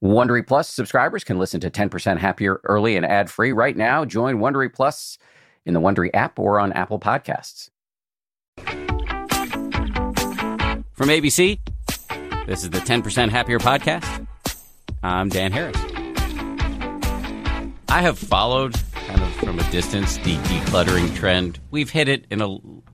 Wondery Plus subscribers can listen to 10% Happier early and ad-free right now. Join Wondery Plus in the Wondery app or on Apple Podcasts. From ABC, this is the 10% Happier podcast. I'm Dan Harris. I have followed kind of from a distance the decluttering trend. We've hit it in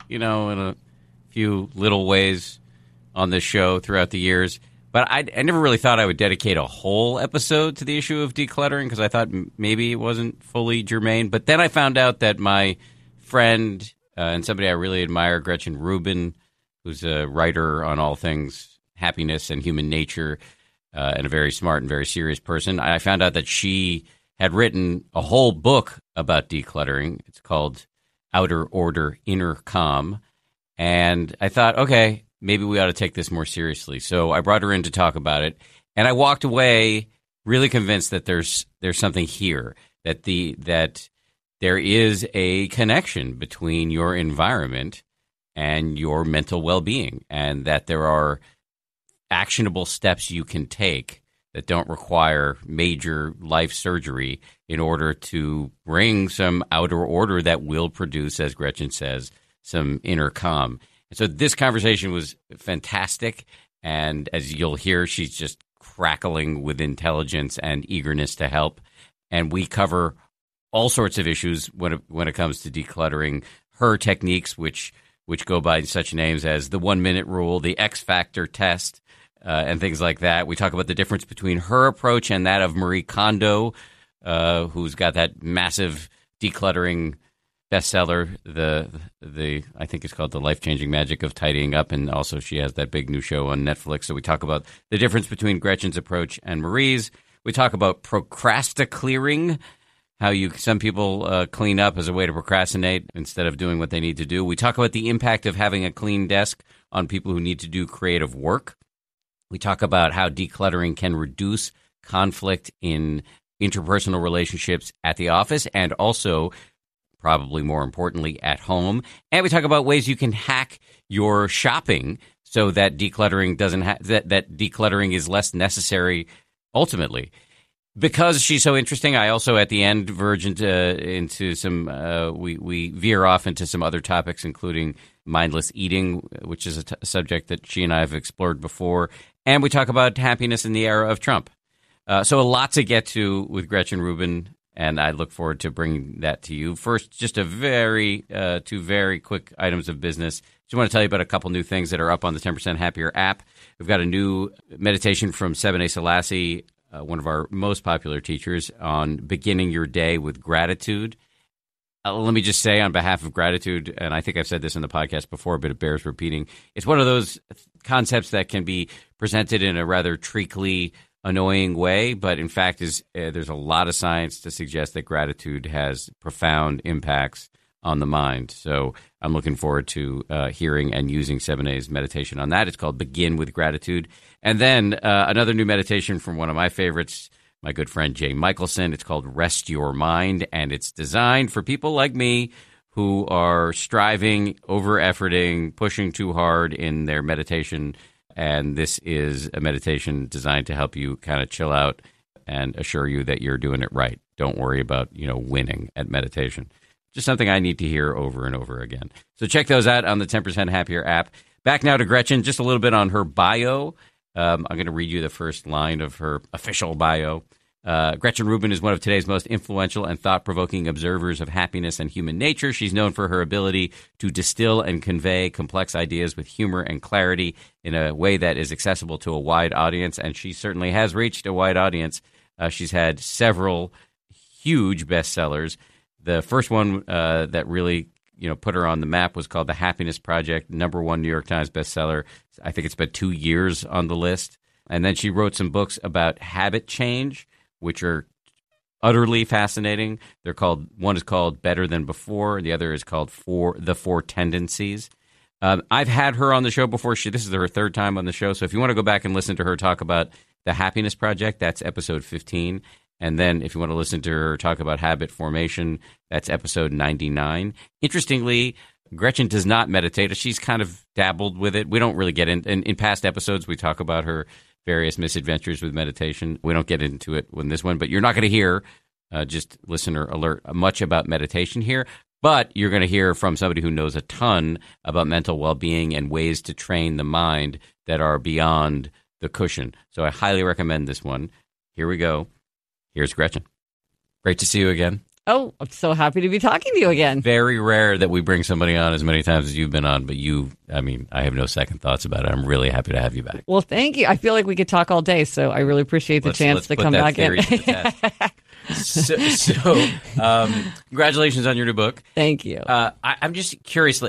a few little ways on this show throughout the years. But I never really thought I would dedicate a whole episode to the issue of decluttering because I thought maybe it wasn't fully germane. But then I found out that my friend and somebody I really admire, Gretchen Rubin, who's a writer on all things happiness and human nature and a very smart and very serious person, I found out that she had written a whole book about decluttering. It's called Outer Order, Inner Calm. And I thought, okay, maybe we ought to take this more seriously. So I brought her in to talk about it, and I walked away really convinced that there's something here, that there is a connection between your environment and your mental well-being, and that there are actionable steps you can take that don't require major life surgery in order to bring some outer order that will produce, as Gretchen says, some inner calm. So this conversation was fantastic, and as you'll hear, she's just crackling with intelligence and eagerness to help. And we cover all sorts of issues when it comes to decluttering. Her techniques, which go by such names as the 1-minute rule, the X Factor test, and things like that. We talk about the difference between her approach and that of Marie Kondo, who's got that massive decluttering bestseller, the I think it's called The Life-Changing Magic of Tidying Up, and also she has that big new show on Netflix. So we talk about the difference between Gretchen's approach and Marie's. We talk about procrasticlearing, how some people clean up as a way to procrastinate instead of doing what they need to do. We talk about the impact of having a clean desk on people who need to do creative work. We talk about how decluttering can reduce conflict in interpersonal relationships at the office and also, probably more importantly, at home. And we talk about ways you can hack your shopping so that decluttering that decluttering is less necessary ultimately. Because she's so interesting, I also at the end verge into some we veer off into some other topics, including mindless eating, which is a subject that she and I have explored before. And we talk about happiness in the era of Trump. So a lot to get to with Gretchen Rubin, and I look forward to bringing that to you. First, just two very quick items of business. Just want to tell you about a couple new things that are up on the 10% Happier app. We've got a new meditation from Sebene Selassie, one of our most popular teachers, on beginning your day with gratitude. Let me just say on behalf of gratitude, and I think I've said this in the podcast before, but it bears repeating, it's one of those concepts that can be presented in a rather treacly, annoying way, but in fact there's a lot of science to suggest that gratitude has profound impacts on the mind. So I'm looking forward to hearing and using Sebene's meditation on that. It's called Begin with Gratitude. And then another new meditation from one of my favorites, my good friend Jay Michelson. It's called Rest Your Mind, and it's designed for people like me who are striving, over-efforting, pushing too hard in their meditation. And this is a meditation designed to help you kind of chill out and assure you that you're doing it right. Don't worry about, winning at meditation. Just something I need to hear over and over again. So check those out on the 10% Happier app. Back now to Gretchen, just a little bit on her bio. I'm going to read you the first line of her official bio. Gretchen Rubin is one of today's most influential and thought-provoking observers of happiness and human nature. She's known for her ability to distill and convey complex ideas with humor and clarity in a way that is accessible to a wide audience, and she certainly has reached a wide audience. She's had several huge bestsellers. The first one that really put her on the map was called The Happiness Project, #1 New York Times bestseller. I think it's been 2 years on the list. And then she wrote some books about habit change, which are utterly fascinating. One is called Better Than Before, and the other is called The Four Tendencies. I've had her on the show before. This is her third time on the show. So if you want to go back and listen to her talk about The Happiness Project, that's episode 15. And then if you want to listen to her talk about habit formation, that's episode 99. Interestingly, Gretchen does not meditate. She's kind of dabbled with it. We don't really get in past episodes, we talk about her various misadventures with meditation. We don't get into it in this one, but you're not going to hear, just listener alert, much about meditation here. But you're going to hear from somebody who knows a ton about mental well-being and ways to train the mind that are beyond the cushion. So I highly recommend this one. Here we go. Here's Gretchen. Great to see you again. Oh, I'm so happy to be talking to you again. Very rare that we bring somebody on as many times as you've been on, but I have no second thoughts about it. I'm really happy to have you back. Well, thank you. I feel like we could talk all day, so I really appreciate the chance to come back in. So, congratulations on your new book. Thank you. I'm just curious,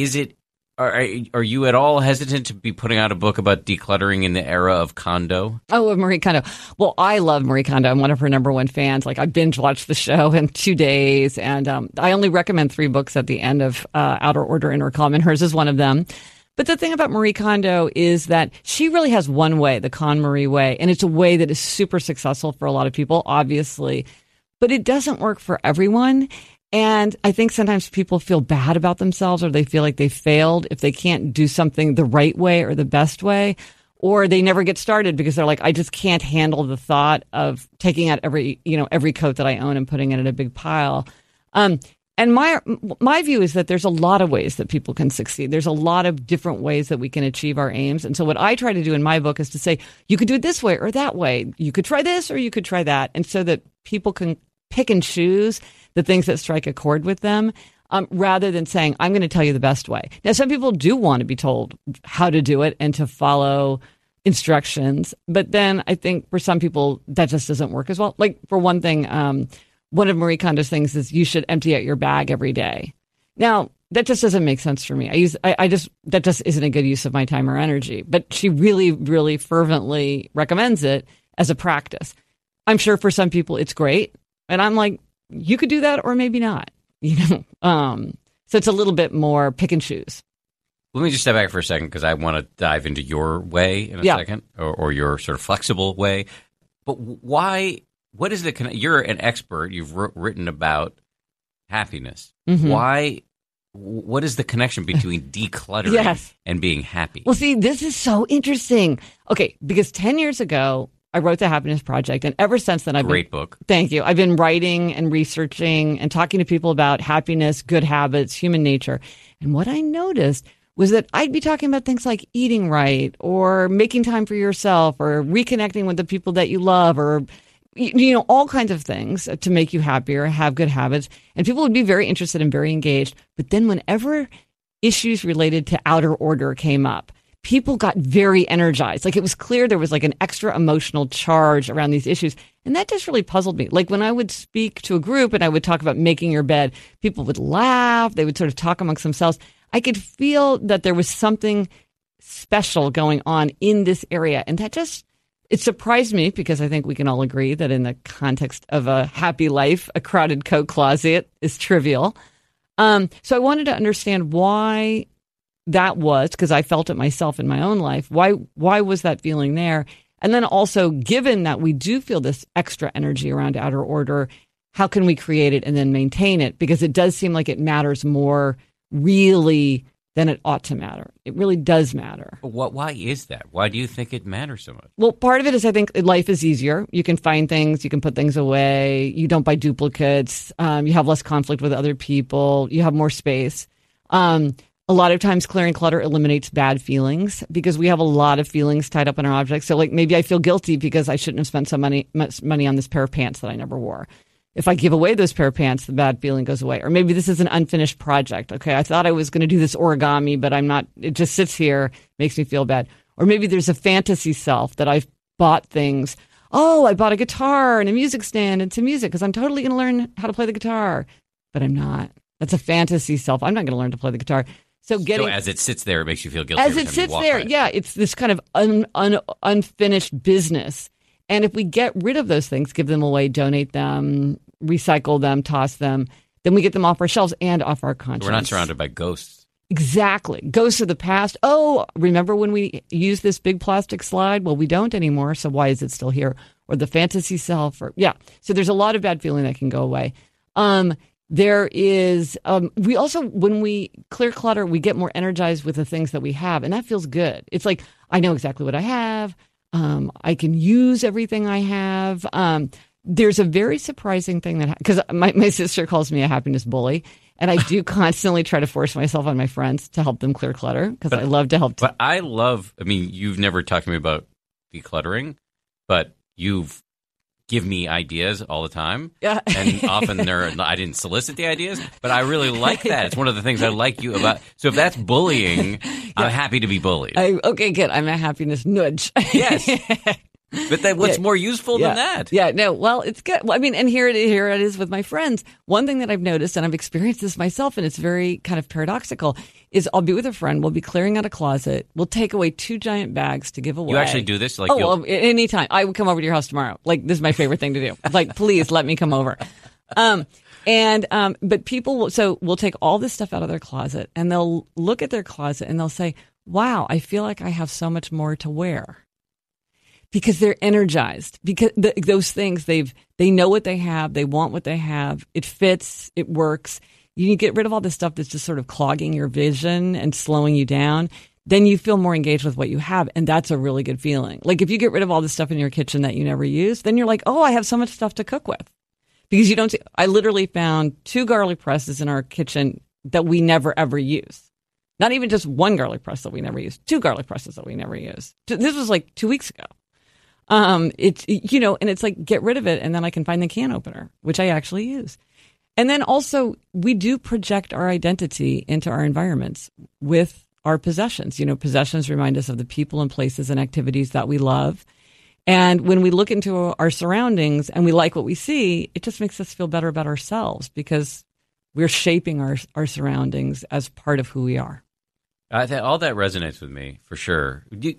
are you at all hesitant to be putting out a book about decluttering in the era of Kondo? Oh, of Marie Kondo. Well, I love Marie Kondo. I'm one of her number one fans. Like, I binge watched the show in 2 days, and I only recommend 3 books at the end of Outer Order, Inner Calm, and hers is one of them. But the thing about Marie Kondo is that she really has one way, the KonMari way, and it's a way that is super successful for a lot of people, obviously. But it doesn't work for everyone. And I think sometimes people feel bad about themselves, or they feel like they failed if they can't do something the right way or the best way, or they never get started because they're like, I just can't handle the thought of taking out every coat that I own and putting it in a big pile. And my view is that there's a lot of ways that people can succeed. There's a lot of different ways that we can achieve our aims. And so what I try to do in my book is to say, you could do it this way or that way. You could try this or you could try that. And so that people can pick and choose the things that strike a chord with them, rather than saying, I'm going to tell you the best way. Now, some people do want to be told how to do it and to follow instructions. But then I think for some people, that just doesn't work as well. Like, for one thing, one of Marie Kondo's things is you should empty out your bag every day. Now, that just doesn't make sense for me. That just isn't a good use of my time or energy. But she really, really fervently recommends it as a practice. I'm sure for some people it's great. And I'm like, you could do that or maybe not, So it's a little bit more pick and choose. Let me just step back for a second because I want to dive into your way in a second, or your sort of flexible way. But why? What is the? You're an expert. You've written about happiness. Mm-hmm. Why? What is the connection between decluttering and being happy? Well, see, this is so interesting. Okay, because 10 years ago, I wrote The Happiness Project, and ever since then, Great book. Thank you. I've been writing and researching and talking to people about happiness, good habits, human nature. And what I noticed was that I'd be talking about things like eating right, or making time for yourself, or reconnecting with the people that you love, or all kinds of things to make you happier, have good habits. And people would be very interested and very engaged. But then whenever issues related to outer order came up, people got very energized. Like, it was clear there was like an extra emotional charge around these issues. And that just really puzzled me. Like, when I would speak to a group and I would talk about making your bed, people would laugh. They would sort of talk amongst themselves. I could feel that there was something special going on in this area. And that it surprised me, because I think we can all agree that in the context of a happy life, a crowded coat closet is trivial. So I wanted to understand why that was, because I felt it myself in my own life. Why was that feeling there? And then also, given that we do feel this extra energy around outer order, how can we create it and then maintain it? Because it does seem like it matters more really than it ought to matter. It really does matter. Why is that? Why do you think it matters so much? Well, part of it is I think life is easier. You can find things, you can put things away, you don't buy duplicates, you have less conflict with other people, you have more space. A lot of times clearing clutter eliminates bad feelings, because we have a lot of feelings tied up in our objects. So, like, maybe I feel guilty because I shouldn't have spent much money on this pair of pants that I never wore. If I give away those pair of pants, the bad feeling goes away. Or maybe this is an unfinished project. Okay, I thought I was going to do this origami, but I'm not. It just sits here, makes me feel bad. Or maybe there's a fantasy self that I've bought things. Oh, I bought a guitar and a music stand and some music because I'm totally going to learn how to play the guitar. But I'm not. That's a fantasy self. I'm not going to learn to play the guitar. So as it sits there, it makes you feel guilty. As it sits there, it's this kind of unfinished business. And if we get rid of those things, give them away, donate them, recycle them, toss them, then we get them off our shelves and off our conscience. We're not surrounded by ghosts. Exactly. Ghosts of the past. Oh, remember when we used this big plastic slide? Well, we don't anymore, so why is it still here? Or the fantasy self. So there's a lot of bad feeling that can go away. There is, we also, when we clear clutter, we get more energized with the things that we have, and that feels good. It's like, I know exactly what I have. I can use everything I have. There's a very surprising thing that, because my sister calls me a happiness bully, and I do constantly try to force myself on my friends to help them clear clutter, because I love to help. But I mean, you've never talked to me about decluttering, but you've give me ideas all the time. Yeah. And often I didn't solicit the ideas, but I really like that. It's one of the things I like you about. So if that's bullying, I'm happy to be bullied. Okay, good. I'm a happiness nudge. Yes. But what's more useful than that? Yeah, no, well, it's good. Well, I mean, and here it is with my friends. One thing that I've noticed, and I've experienced this myself, and it's very kind of paradoxical, is I'll be with a friend, we'll be clearing out a closet, we'll take away 2 giant bags to give away. You actually do this? Well, anytime. I would come over to your house tomorrow. Like, this is my favorite thing to do. Like, please let me come over. But people we'll take all this stuff out of their closet, and they'll look at their closet and they'll say, wow, I feel like I have so much more to wear. Because they're energized, because those things they know what they have, they want what they have, it fits, it works. You get rid of all the stuff that's just sort of clogging your vision and slowing you down. Then you feel more engaged with what you have, and that's a really good feeling. Like if you get rid of all the stuff in your kitchen that you never use, then you're like, oh, I have so much stuff to cook with. Because you don't see. I literally found 2 garlic presses in our kitchen that we never ever use. Not even just 1 garlic press that we never use. 2 garlic presses that we never use. This was like 2 weeks ago. And it's like, get rid of it, and then I can find the can opener, which I actually use. And then also, we do project our identity into our environments with our possessions. You know, possessions remind us of the people and places and activities that we love. And when we look into our surroundings and we like what we see, it just makes us feel better about ourselves, because we're shaping our surroundings as part of who we are. I think all that resonates with me for sure.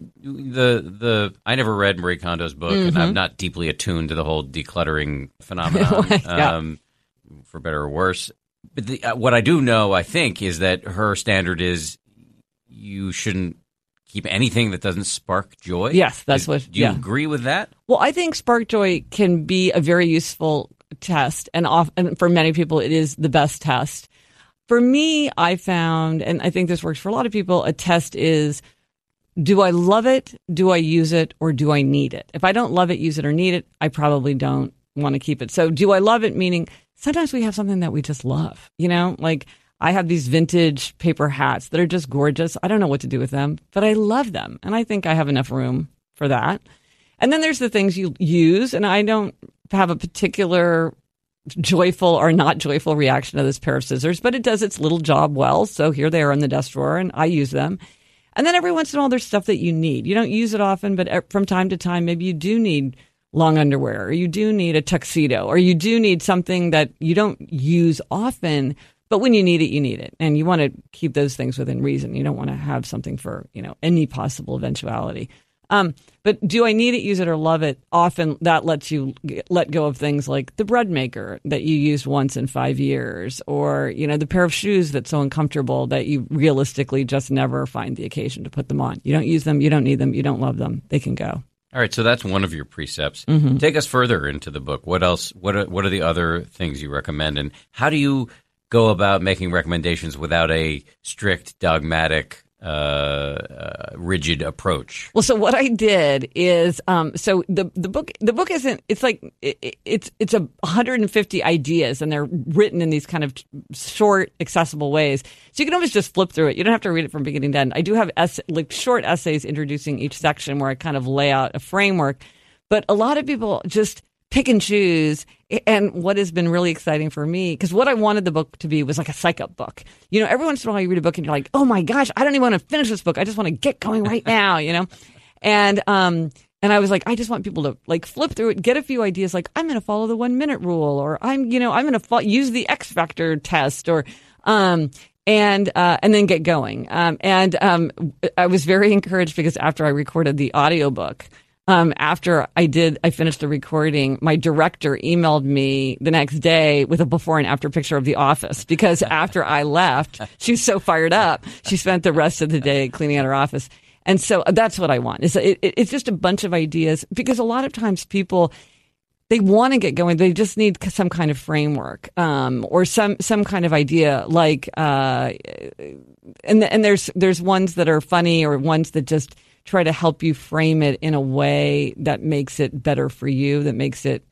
I never read Marie Kondo's book, and I'm not deeply attuned to the whole decluttering phenomenon, for better or worse. But what I do know, I think, is that her standard is you shouldn't keep anything that doesn't spark joy. Yes, do you agree with that? Well, I think spark joy can be a very useful test, and for many people, it is the best test. For me, I found, and I think this works for a lot of people, a test is, do I love it, do I use it, or do I need it? If I don't love it, use it, or need it, I probably don't want to keep it. So do I love it, meaning sometimes we have something that we just love, like I have these vintage paper hats that are just gorgeous. I don't know what to do with them, but I love them. And I think I have enough room for that. And then there's the things you use, and I don't have a particular joyful or not joyful reaction to this pair of scissors, but it does its little job well. So here they are in the desk drawer, and I use them. And then every once in a while, there's stuff that you need. You don't use it often, but from time to time, maybe you do need long underwear, or you do need a tuxedo, or you do need something that you don't use often, but when you need it, you need it. And you want to keep those things within reason. You don't want to have something for, any possible eventuality. But do I need it, use it, or love it? Often that lets you let go of things like the bread maker that you used once in 5 years, or, the pair of shoes that's so uncomfortable that you realistically just never find the occasion to put them on. You don't use them, you don't need them, you don't love them. They can go. All right, so that's one of your precepts. Take us further into the book. What else? What are the other things you recommend, and how do you go about making recommendations without a strict, dogmatic, rigid approach? Well, so what I did is, so the book isn't, it's like, it's 150 ideas, and they're written in these kind of short, accessible ways. So you can always just flip through it. You don't have to read it from beginning to end. I do have short essays introducing each section where I kind of lay out a framework, but a lot of people just pick and choose. And what has been really exciting for me, because what I wanted the book to be was like a psych-up book. Every once in a while you read a book and you're like, oh my gosh, I don't even want to finish this book. I just want to get going right now, And I was like, I just want people to like flip through it, get a few ideas, like I'm going to follow the 1 minute rule, or I'm going to use the X Factor test, or and then get going. I was very encouraged because after I recorded the audiobook, after I finished the recording, my director emailed me the next day with a before and after picture of The Office, because after I left, she was so fired up. She spent the rest of the day cleaning out her office. And so that's what I want. It's just a bunch of ideas, because a lot of times people, they want to get going. They just need some kind of framework, or some kind of idea, like, and there's ones that are funny, or ones that just try to help you frame it in a way that makes it better for you, that makes it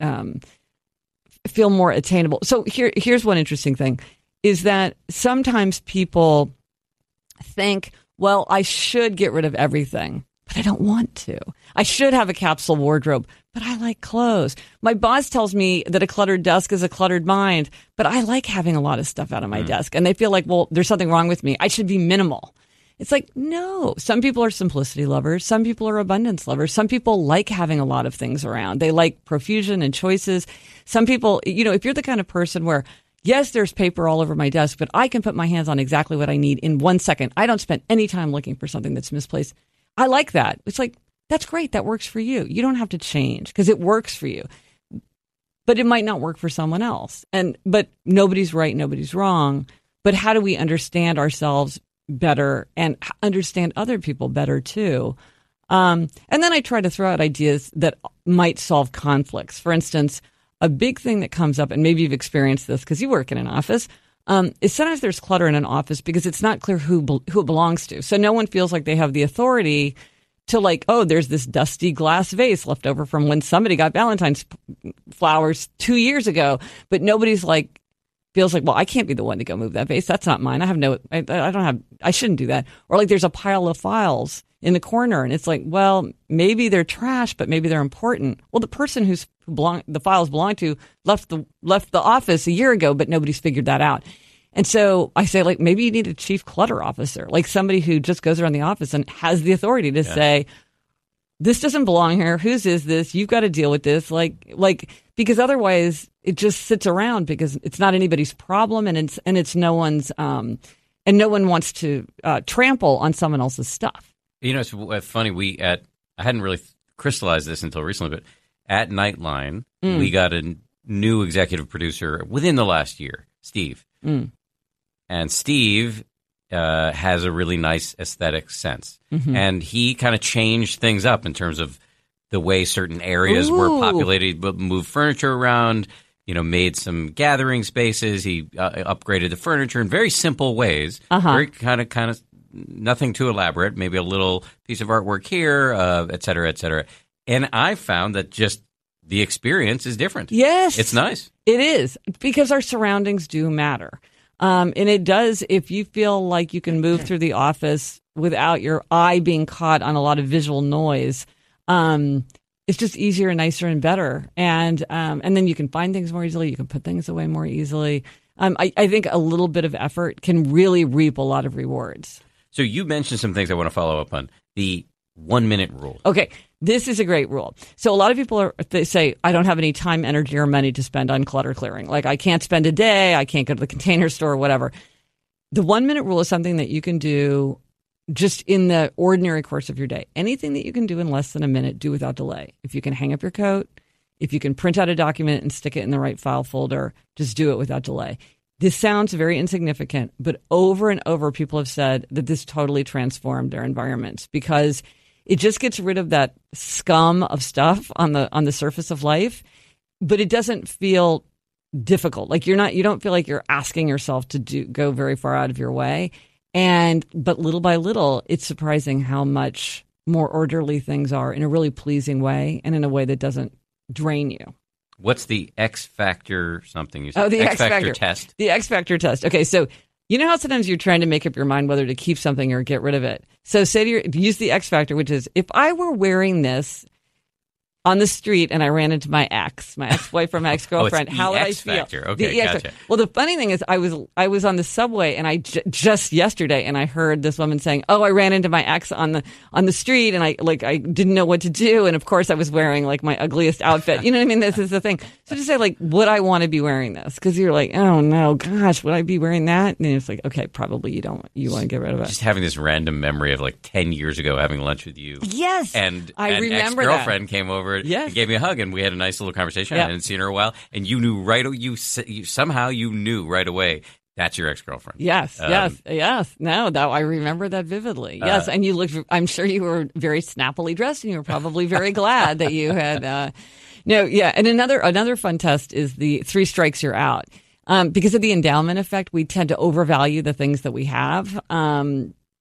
feel more attainable. So here's one interesting thing, is that sometimes people think, well, I should get rid of everything, but I don't want to. I should have a capsule wardrobe, but I like clothes. My boss tells me that a cluttered desk is a cluttered mind, but I like having a lot of stuff out on my desk. And they feel like, well, there's something wrong with me. I should be minimal. It's like, no. Some people are simplicity lovers. Some people are abundance lovers. Some people like having a lot of things around. They like profusion and choices. Some people, if you're the kind of person where, yes, there's paper all over my desk, but I can put my hands on exactly what I need in 1 second. I don't spend any time looking for something that's misplaced. I like that. It's like, that's great. That works for you. You don't have to change because it works for you. But it might not work for someone else. But nobody's right, nobody's wrong. But how do we understand ourselves better and understand other people better too? And then I try to throw out ideas that might solve conflicts. For instance, a big thing that comes up, and maybe you've experienced this because you work in an office, is sometimes there's clutter in an office because it's not clear who it belongs to. So no one feels like they have the authority to there's this dusty glass vase left over from when somebody got Valentine's flowers 2 years ago, but nobody's feels like, well, I can't be the one to go move that vase. That's not mine. I shouldn't do that. Or there's a pile of files in the corner and it's like, well, maybe they're trash, but maybe they're important. Well, the person the files belong to left the office a year ago, but nobody's figured that out. And so I say, maybe you need a chief clutter officer, somebody who just goes around the office and has the authority to say, this doesn't belong here. Whose is this? You've got to deal with this. Because otherwise it just sits around because it's not anybody's problem and it's no one's, and no one wants to trample on someone else's stuff. It's funny. I hadn't really crystallized this until recently, but at Nightline, we got a new executive producer within the last year, Steve. And Steve has a really nice aesthetic sense. Mm-hmm. And he kind of changed things up in terms of the way certain areas were populated, but moved furniture around, made some gathering spaces. He upgraded the furniture in very simple ways, very kind of nothing too elaborate, maybe a little piece of artwork here, et cetera, et cetera. And I found that just the experience is different. Yes. It's nice. It is, because our surroundings do matter. And it does, if you feel like you can move through the office without your eye being caught on a lot of visual noise, it's just easier and nicer and better. And then you can find things more easily. You can put things away more easily. I think a little bit of effort can really reap a lot of rewards. So you mentioned some things I want to follow up on. The 1 minute rule. Okay. This is a great rule. So a lot of people they say, I don't have any time, energy, or money to spend on clutter clearing. I can't spend a day. I can't go to the Container Store or whatever. The 1 minute rule is something that you can do just in the ordinary course of your day. Anything that you can do in less than a minute, do without delay. If you can hang up your coat, if you can print out a document and stick it in the right file folder, just do it without delay. This sounds very insignificant, but over and over people have said that this totally transformed their environments because it just gets rid of that scum of stuff on the surface of life, but it doesn't feel difficult. You don't feel like you're asking yourself to go very far out of your way. But little by little, it's surprising how much more orderly things are in a really pleasing way and in a way that doesn't drain you. What's the X Factor something you said? Oh, the X Factor test. The X Factor test. Okay, so you know how sometimes you're trying to make up your mind whether to keep something or get rid of it. So use the X Factor, which is, if I were wearing this on the street and I ran into my ex-boyfriend, my ex-girlfriend, how would I feel? Factor. Okay, gotcha. Well, the funny thing is I was on the subway and I just yesterday and I heard this woman saying, "Oh, I ran into my ex on the street and I didn't know what to do, and of course I was wearing my ugliest outfit." You know what I mean? This is the thing. So to say would I want to be wearing this? Because you're like, "Oh no, gosh, would I be wearing that?" And it's like, okay, probably you want to get rid of it. Just having this random memory of 10 years ago having lunch with you. Yes, and I an remember ex-girlfriend came over. Yes. And gave me a hug, and we had a nice little conversation. Yeah. I hadn't seen her in a while, and you knew somehow you knew right away that's your ex-girlfriend. Yes. No, I remember that vividly. Yes, and you looked. I'm sure you were very snappily dressed, and you were probably very glad that you had. And another fun test is the 3 strikes you're out. Because of the endowment effect, we tend to overvalue the things that we have.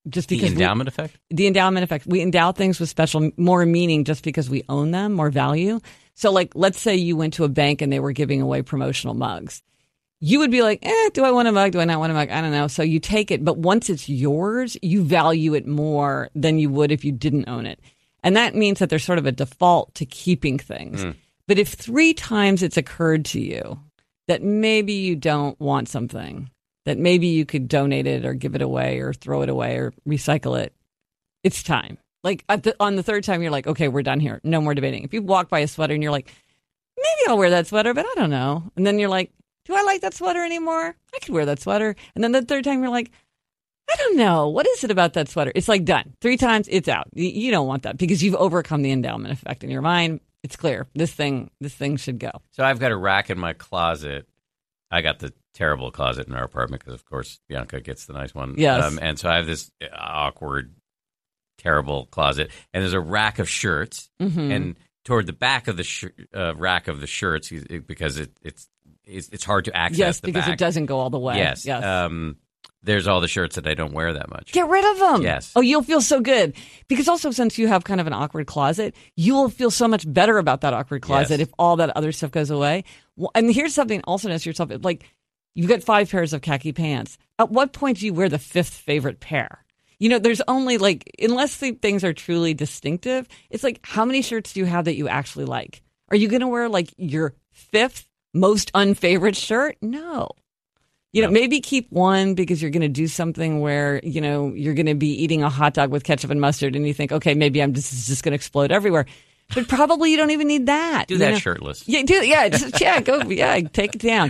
just The because endowment effect? the endowment effect. We endow things with special, more meaning just because we own them, more value. So like, let's say you went to a bank and they were giving away promotional mugs. You would be like, do I want a mug? Do I not want a mug? I don't know. So you take it. But once it's yours, you value it more than you would if you didn't own it. And that means that there's sort of a default to keeping things. But if 3 times it's occurred to you that maybe you don't want something, that maybe you could donate it or give it away or throw it away or recycle it, it's time. Like on the 3rd time, you're like, okay, we're done here. No more debating. If you walk by a sweater and you're like, maybe I'll wear that sweater, but I don't know. And then you're like, do I like that sweater anymore? I could wear that sweater. And then the 3rd time, you're like, I don't know. What is it about that sweater? It's like done. 3 times, it's out. You don't want that because you've overcome the endowment effect in your mind. It's clear. This thing should go. So I've got a rack in my closet. I got the terrible closet in our apartment because, of course, Bianca gets the nice one. Yes. And so I have this awkward, terrible closet. And there's a rack of shirts. And toward the back of the rack of the shirts, because it's hard to access. Yes, the because back. it doesn't go all the way. Yes. There's all the shirts that I don't wear that much. Get rid of them. Yes. Oh, you'll feel so good. Because also, since you have kind of an awkward closet, you will feel so much better about that awkward closet if all that other stuff goes away. Well, and here's something also to ask yourself, like, you've got 5 pairs of khaki pants. At what point do you wear the 5th favorite pair? You know, there's only like, unless the things are truly distinctive, it's like, how many shirts do you have that you actually like? Are you going to wear like your 5th most unfavorite shirt? No. You know, maybe keep one because you're going to do something where, you know, you're going to be eating a hot dog with ketchup and mustard and you think, okay, maybe this is just going to explode everywhere. But probably you don't even need that. Do that shirtless. Yeah, take it down.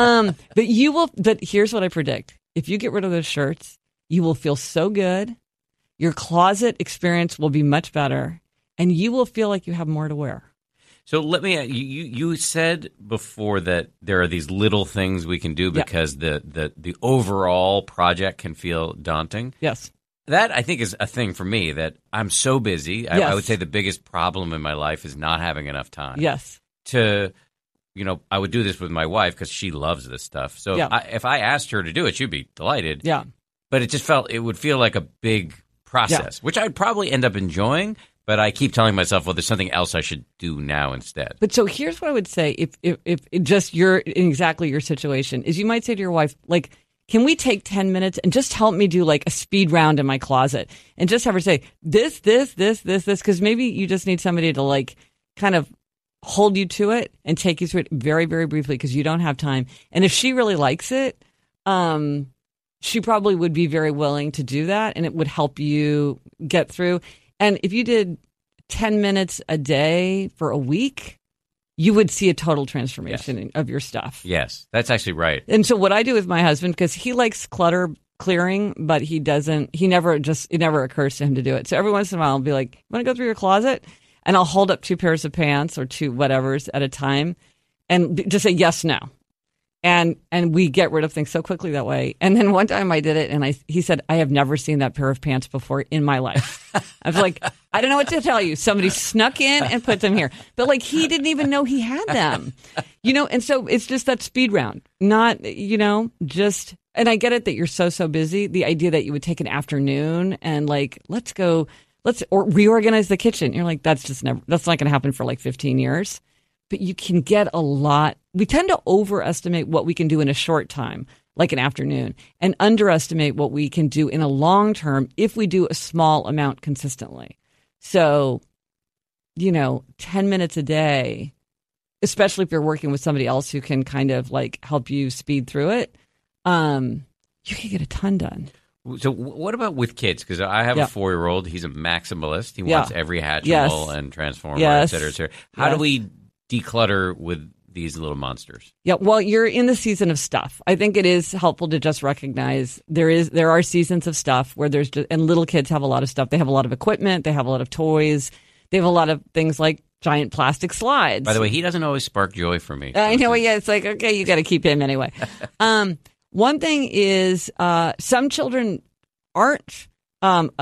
But here's what I predict. If you get rid of those shirts, you will feel so good. Your closet experience will be much better and you will feel like you have more to wear. So let me. You said before that there are these little things we can do because the overall project can feel daunting. Yes, that I think is a thing for me that I'm so busy. Yes. I would say the biggest problem in my life is not having enough time. Yes. To, you know, I would do this with my wife because she loves this stuff. So if I asked her to do it, she'd be delighted. Yeah. But it would feel like a big process, which I'd probably end up enjoying. But I keep telling myself, well, there's something else I should do now instead. But so here's what I would say if just you're in exactly your situation is you might say to your wife, like, can we take 10 minutes and just help me do like a speed round in my closet and just have her say this, because maybe you just need somebody to like kind of hold you to it and take you through it very, very briefly because you don't have time. And if she really likes it, she probably would be very willing to do that and it would help you get through. And if you did 10 minutes a day for a week, you would see a total transformation of your stuff. Yes, that's actually right. And so what I do with my husband, because he likes clutter clearing, but it never occurs to him to do it. So every once in a while I'll be like, you want to go through your closet? And I'll hold up 2 pairs of pants or 2 whatevers at a time and just say yes, no. And we get rid of things so quickly that way. And then one time I did it, and he said, I have never seen that pair of pants before in my life. I was like, I don't know what to tell you. Somebody snuck in and put them here. But like he didn't even know he had them. You know, and so it's just that speed round. Not, you know, just, and I get it that you're so busy. The idea that you would take an afternoon and like, or reorganize the kitchen. You're like, that's not going to happen for like 15 years. But you can get a lot. We tend to overestimate what we can do in a short time, like an afternoon, and underestimate what we can do in a long term if we do a small amount consistently. So, you know, 10 minutes a day, especially if you're working with somebody else who can kind of like help you speed through it, you can get a ton done. So what about with kids? Because I have a 4-year-old. He's a maximalist. He wants every Hatchimal and Transformer, et cetera, et cetera. How do we declutter with these little monsters? Yeah, well, you're in the season of stuff. I think it is helpful to just recognize there are seasons of stuff where and little kids have a lot of stuff. They have a lot of equipment. They have a lot of toys. They have a lot of things like giant plastic slides. By the way, he doesn't always spark joy for me. I know. Yeah, it's like, okay, you got to keep him anyway. One thing is some children don't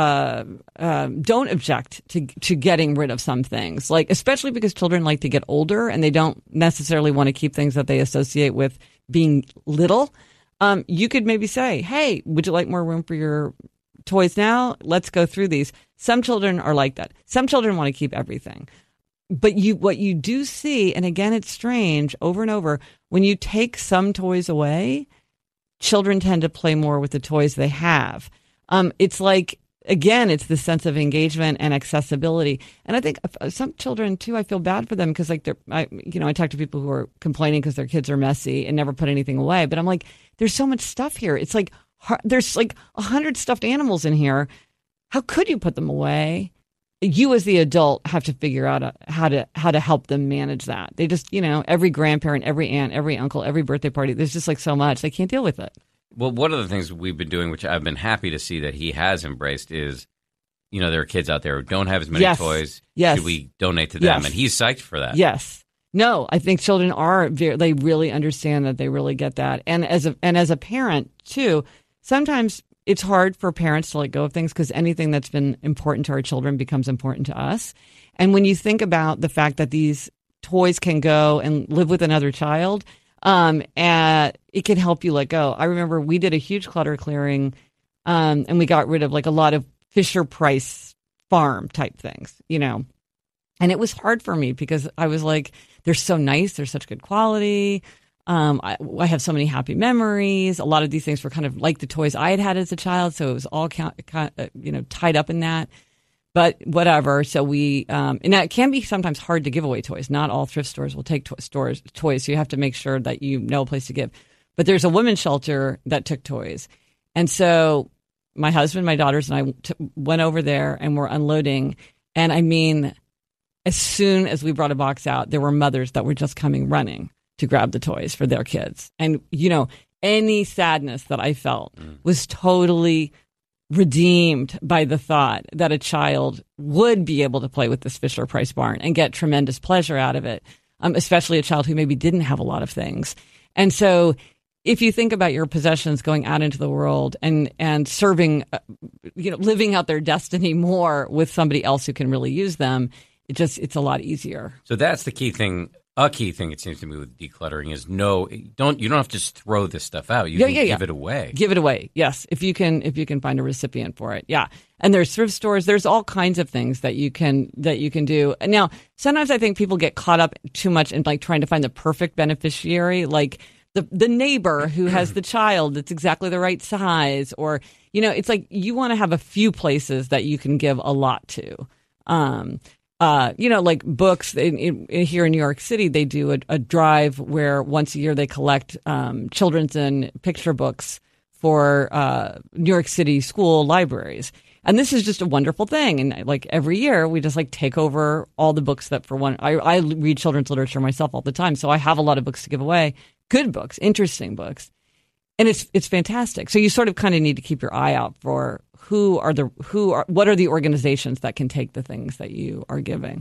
object to getting rid of some things, like especially because children like to get older and they don't necessarily want to keep things that they associate with being little. You could maybe say, hey, would you like more room for your toys now? Let's go through these. Some children are like that. Some children want to keep everything. But what you do see, and again, it's strange over and over, when you take some toys away, children tend to play more with the toys they have. It's like, again, it's the sense of engagement and accessibility. And I think some children, too, I feel bad for them because, like, I talk to people who are complaining because their kids are messy and never put anything away. But I'm like, there's so much stuff here. It's like, there's like 100 stuffed animals in here. How could you put them away? You as the adult have to figure out how to help them manage that. They just, every grandparent, every aunt, every uncle, every birthday party, there's just like so much. They can't deal with it. Well, one of the things we've been doing, which I've been happy to see that he has embraced, is, there are kids out there who don't have as many toys. Yes. Should we donate to them? Yes. And he's psyched for that. Yes. No, I think children they really understand that, they really get that. And as a parent, too, sometimes it's hard for parents to let go of things because anything that's been important to our children becomes important to us. And when you think about the fact that these toys can go and live with another child, and it can help you let go. I remember we did a huge clutter clearing, and we got rid of like a lot of Fisher-Price farm type things, And it was hard for me because I was like, they're so nice, they're such good quality. I have so many happy memories. A lot of these things were kind of like the toys I had as a child, so it was all tied up in that. But whatever. So we and that can be sometimes hard to give away toys. Not all thrift stores will take toys, so you have to make sure that you know a place to give. But there's a women's shelter that took toys, and so my husband, my daughters, and I went over there and we're unloading. And I mean, as soon as we brought a box out, there were mothers that were just coming running to grab the toys for their kids. And, any sadness that I felt was totally redeemed by the thought that a child would be able to play with this Fisher-Price barn and get tremendous pleasure out of it, especially a child who maybe didn't have a lot of things. And so if you think about your possessions going out into the world and serving, living out their destiny more with somebody else who can really use them, it's a lot easier. So that's the key thing. A key thing, it seems to me, with decluttering is you don't have to just throw this stuff out. You can give it away. Give it away, yes. If you can find a recipient for it, yeah. And there's thrift stores. There's all kinds of things that you can do. Now, sometimes I think people get caught up too much in like trying to find the perfect beneficiary, like the neighbor who has the child that's exactly the right size, or it's like you want to have a few places that you can give a lot to. Like books here in New York City, they do a drive where once a year they collect children's and picture books for New York City school libraries. And this is just a wonderful thing. And like every year, we just like take over all the books that I read children's literature myself all the time. So I have a lot of books to give away, good books, interesting books. And it's fantastic. So you sort of kind of need to keep your eye out for what are the organizations that can take the things that you are giving.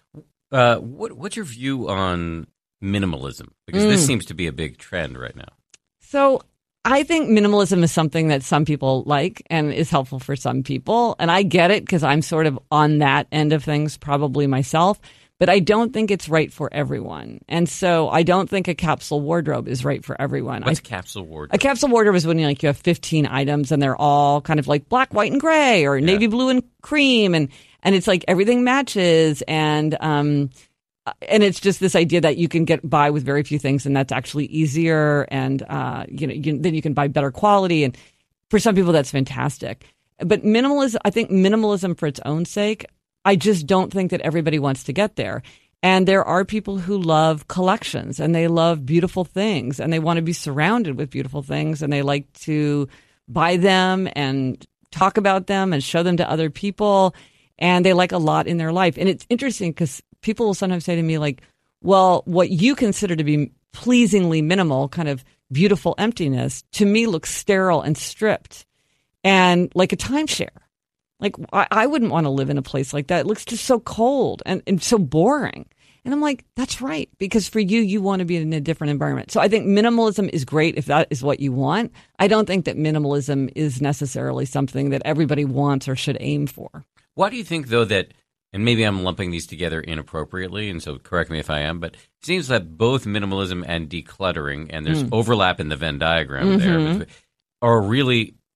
What's your view on minimalism? Because this seems to be a big trend right now. So I think minimalism is something that some people like and is helpful for some people. And I get it because I'm sort of on that end of things probably myself. But I don't think it's right for everyone. And so I don't think a capsule wardrobe is right for everyone. What's a capsule wardrobe? A capsule wardrobe is when you have 15 items and they're all kind of like black, white, and gray, or navy blue and cream. And it's like everything matches. And it's just this idea that you can get by with very few things, and that's actually easier. And, then you can buy better quality. And for some people, that's fantastic. But I think minimalism for its own sake, I just don't think that everybody wants to get there. And there are people who love collections and they love beautiful things and they want to be surrounded with beautiful things and they like to buy them and talk about them and show them to other people. And they like a lot in their life. And it's interesting because people will sometimes say to me like, well, what you consider to be pleasingly minimal, kind of beautiful emptiness, to me looks sterile and stripped and like a timeshare. Like, I wouldn't want to live in a place like that. It looks just so cold and so boring. And I'm like, that's right. Because for you want to be in a different environment. So I think minimalism is great if that is what you want. I don't think that minimalism is necessarily something that everybody wants or should aim for. Why do you think, though, that, and maybe I'm lumping these together inappropriately, and so correct me if I am, but it seems that both minimalism and decluttering, and there's overlap in the Venn diagram there, are really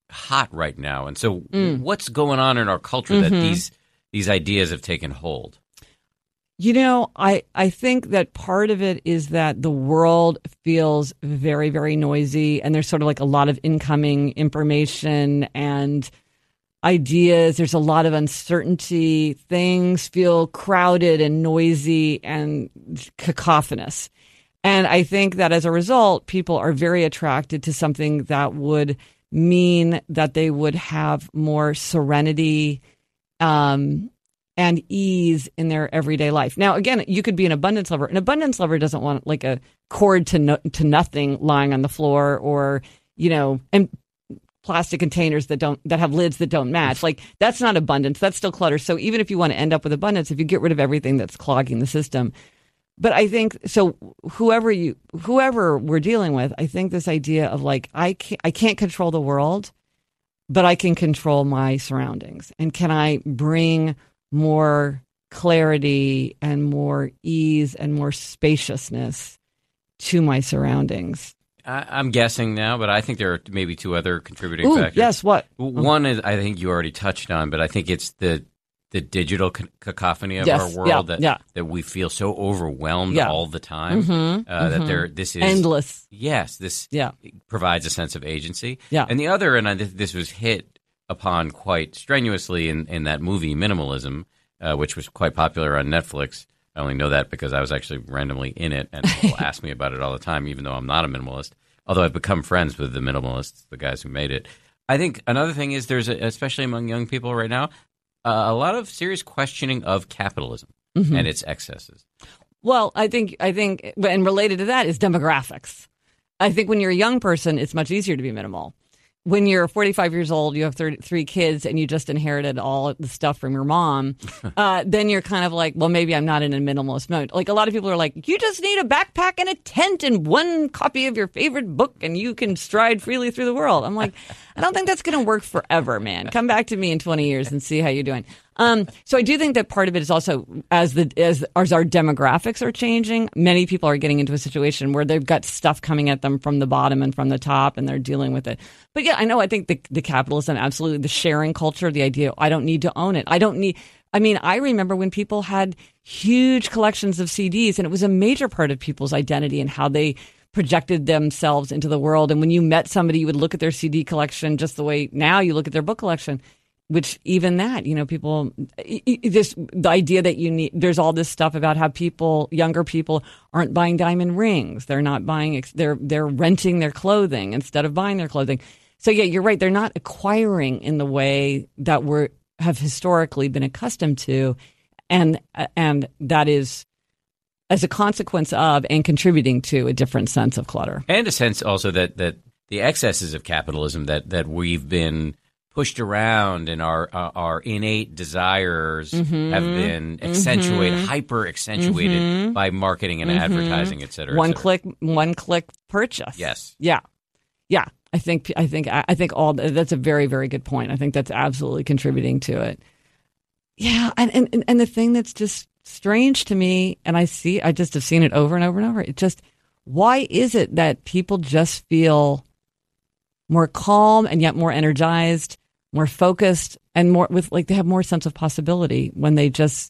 hot right now. And so what's going on in our culture that these ideas have taken hold? You know, I think that part of it is that the world feels very, very noisy, and there's sort of like a lot of incoming information and ideas. There's a lot of uncertainty. Things feel crowded and noisy and cacophonous. And I think that as a result, people are very attracted to something that would mean that they would have more serenity, and ease in their everyday life. Now, again, you could be an abundance lover. An abundance lover doesn't want like a cord to nothing lying on the floor, or, and plastic containers that have lids that don't match. Like, that's not abundance. That's still clutter. So even if you want to end up with abundance, if you get rid of everything that's clogging the system. But I think, so whoever we're dealing with, I think this idea of like, I can't control the world, but I can control my surroundings. And can I bring more clarity and more ease and more spaciousness to my surroundings? I'm guessing now, but I think there are maybe two other contributing factors. Yes, what? One is, I think you already touched on, but I think it's the digital cacophony of our world that we feel so overwhelmed all the time that this is endless. Yes, this provides a sense of agency. Yeah. And the other, and this was hit upon quite strenuously in that movie Minimalism, which was quite popular on Netflix. I only know that because I was actually randomly in it, and people ask me about it all the time, even though I'm not a minimalist. Although I've become friends with the minimalists, the guys who made it. I think another thing is there's, especially among young people right now, a lot of serious questioning of capitalism and its excesses. Well, I think, and related to that is demographics. I think when you're a young person, it's much easier to be minimal. When you're 45 years old, you have 3 kids, and you just inherited all the stuff from your mom, then you're kind of like, well, maybe I'm not in a minimalist mode. Like, a lot of people are like, you just need a backpack and a tent and one copy of your favorite book, and you can stride freely through the world. I'm like, I don't think that's going to work forever, man. Come back to me in 20 years and see how you're doing. So I do think that part of it is also as our demographics are changing, many people are getting into a situation where they've got stuff coming at them from the bottom and from the top, and they're dealing with it. But yeah, I think the capitalism, absolutely, the sharing culture, the idea, I don't need to own it. I remember when people had huge collections of CDs, and it was a major part of people's identity and how they projected themselves into the world. And when you met somebody, you would look at their CD collection just the way now you look at their book collection. Which even that, people, the idea that there's all this stuff about how younger people aren't buying diamond rings. They're not buying, they're renting their clothing instead of buying their clothing. So yeah, you're right. They're not acquiring in the way that have historically been accustomed to. And that is as a consequence of and contributing to a different sense of clutter. And a sense also that the excesses of capitalism that we've been pushed around, and our innate desires have been hyper accentuated by marketing and advertising, et cetera. One click purchase. Yes. Yeah. I think all that's a very, very good point. I think that's absolutely contributing to it. Yeah, and the thing that's just strange to me, and I just have seen it over and over and over. It just, why is it that people just feel more calm and yet more energized, more focused, and more they have more sense of possibility when they just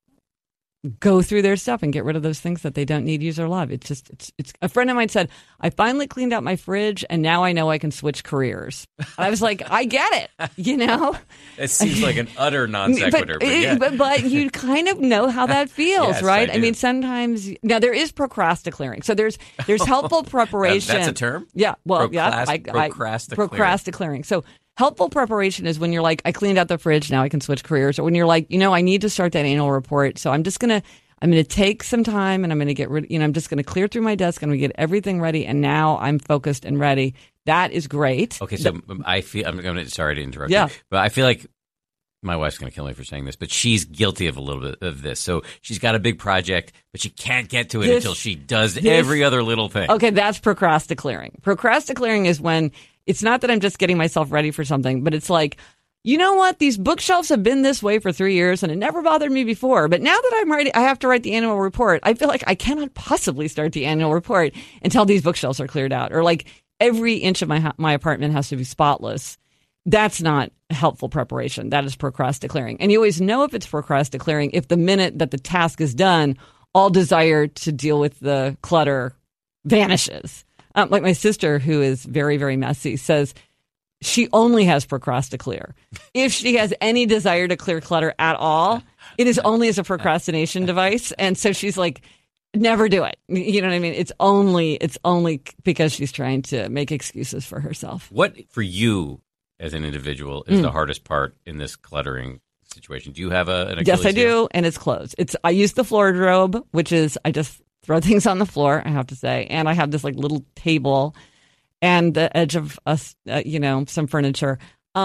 go through their stuff and get rid of those things that they don't need, use, or love. It's a friend of mine said, I finally cleaned out my fridge, and now I know I can switch careers. I was like, I get it, It seems like an utter non sequitur. But you kind of know how that feels, yes, right? I mean, sometimes, now there is procrastinating. So there's helpful preparation. That's a term? Yeah. Well, Procrastinating. So helpful preparation is when you're like, I cleaned out the fridge, now I can switch careers. Or when you're like, I need to start that annual report, so I'm going to take some time, and I'm going to get rid, I'm just going to clear through my desk, and I'm going to get everything ready, and now I'm focused and ready. That is great. Okay, so sorry to interrupt you, but I feel like my wife's going to kill me for saying this, but she's guilty of a little bit of this. So she's got a big project, but she can't get to it until she does every other little thing. Okay, that's procrastinating. Procrastinating is when it's not that I'm just getting myself ready for something, but it's like, you know what? These bookshelves have been this way for 3 years, and it never bothered me before. But now that I'm ready, I have to write the annual report. I feel like I cannot possibly start the annual report until these bookshelves are cleared out, or like every inch of my apartment has to be spotless. That's not helpful preparation. That is procrastinating. And you always know if it's procrastinating if the minute that the task is done, all desire to deal with the clutter vanishes. Like my sister, who is very, very messy, says she only has procrastinate. If she has any desire to clear clutter at all, it is only as a procrastination device. And so she's like, never do it. You know what I mean? It's only because she's trying to make excuses for herself. What, for you as an individual, is the hardest part in this cluttering situation? Do you have an Achilles Yes, I heel? do, and it's clothes. I use the floordrobe, which is I just throw things on the floor, I have to say, and I have this like little table and the edge of some furniture.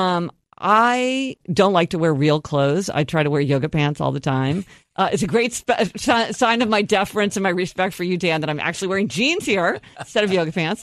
I don't like to wear real clothes. I try to wear yoga pants all the time. It's a great sign of my deference and my respect for you, Dan, that I'm actually wearing jeans here instead of yoga pants.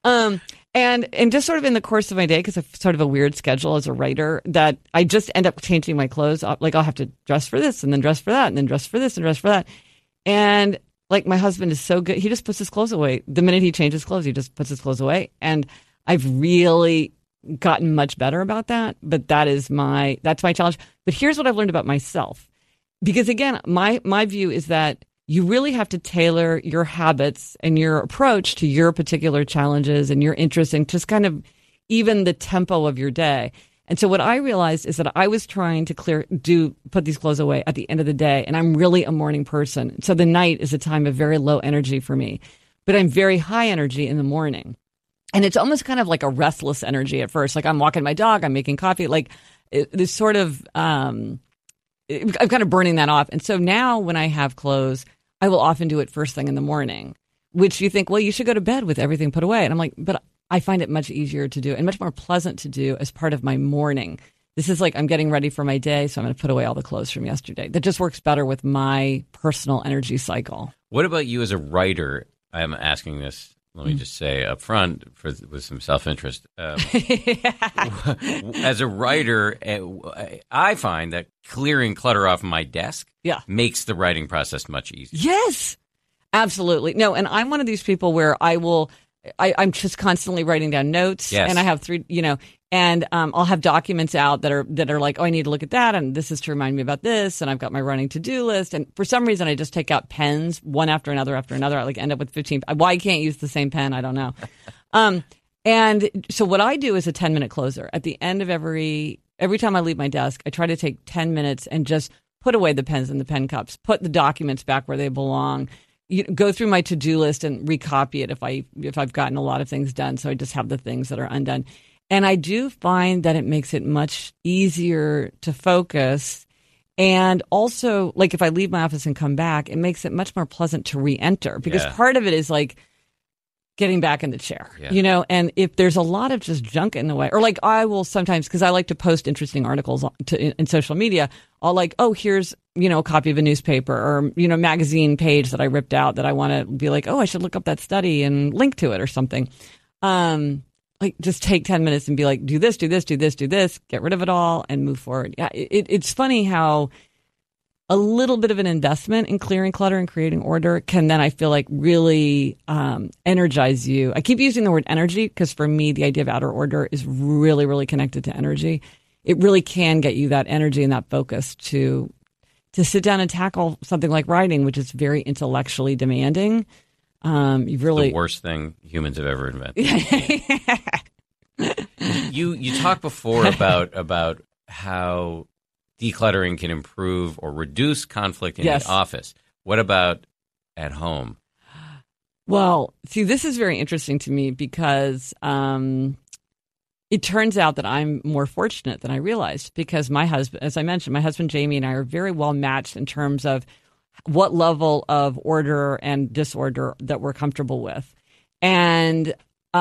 And just sort of in the course of my day, because I've sort of a weird schedule as a writer, that I just end up changing my clothes. Like I'll have to dress for this and then dress for that and then dress for this and dress for that. And like my husband is so good. He just puts his clothes away. The minute he changes clothes, he just puts his clothes away. And I've really gotten much better about that. But that's my challenge. But here's what I've learned about myself. Because again, my view is that you really have to tailor your habits and your approach to your particular challenges and your interests and just kind of even the tempo of your day. And so what I realized is that I was trying to put these clothes away at the end of the day. And I'm really a morning person. So the night is a time of very low energy for me, but I'm very high energy in the morning. And it's almost kind of like a restless energy at first. Like I'm walking my dog, I'm making coffee, like this sort of, I'm kind of burning that off. And so now when I have clothes, I will often do it first thing in the morning, which you think, well, you should go to bed with everything put away. And I'm like, but I find it much easier to do and much more pleasant to do as part of my morning. This is like I'm getting ready for my day, so I'm going to put away all the clothes from yesterday. That just works better with my personal energy cycle. What about you as a writer? I'm asking this, let me just say up front, with some self-interest. As a writer, I find that clearing clutter off my desk makes the writing process much easier. Yes, absolutely. No, and I'm one of these people where I'm just constantly writing down notes, and I have three, and I'll have documents out that are like, oh, I need to look at that, and this is to remind me about this, and I've got my running to-do list, and for some reason I just take out pens one after another. I like end up with 15. Why I can't use the same pen, I don't know. And so what I do is a 10-minute closer at the end of every time I leave my desk. I try to take 10 minutes and just put away the pens and the pen cups, put the documents back where they belong. Go through my to-do list and recopy it if I've gotten a lot of things done. So I just have the things that are undone. And I do find that it makes it much easier to focus. And also, like if I leave my office and come back, it makes it much more pleasant to re-enter because part of it is like getting back in the chair, and if there's a lot of just junk in the way, or like I will sometimes, because I like to post interesting articles in social media, I'll like, oh, here's, a copy of a newspaper or, magazine page that I ripped out that I want to be like, oh, I should look up that study and link to it or something. Like just take 10 minutes and be like, do this, do this, do this, do this, get rid of it all and move forward. Yeah. It's funny how a little bit of an investment in clearing clutter and creating order can then, I feel like, really energize you. I keep using the word energy because for me, the idea of outer order is really, really connected to energy. It really can get you that energy and that focus to sit down and tackle something like writing, which is very intellectually demanding. You really the worst thing humans have ever invented. You talked before about how decluttering can improve or reduce conflict in the office. What about at home? Well, see, this is very interesting to me because it turns out that I'm more fortunate than I realized because my husband, as I mentioned, my husband Jamie and I are very well matched in terms of what level of order and disorder that we're comfortable with. And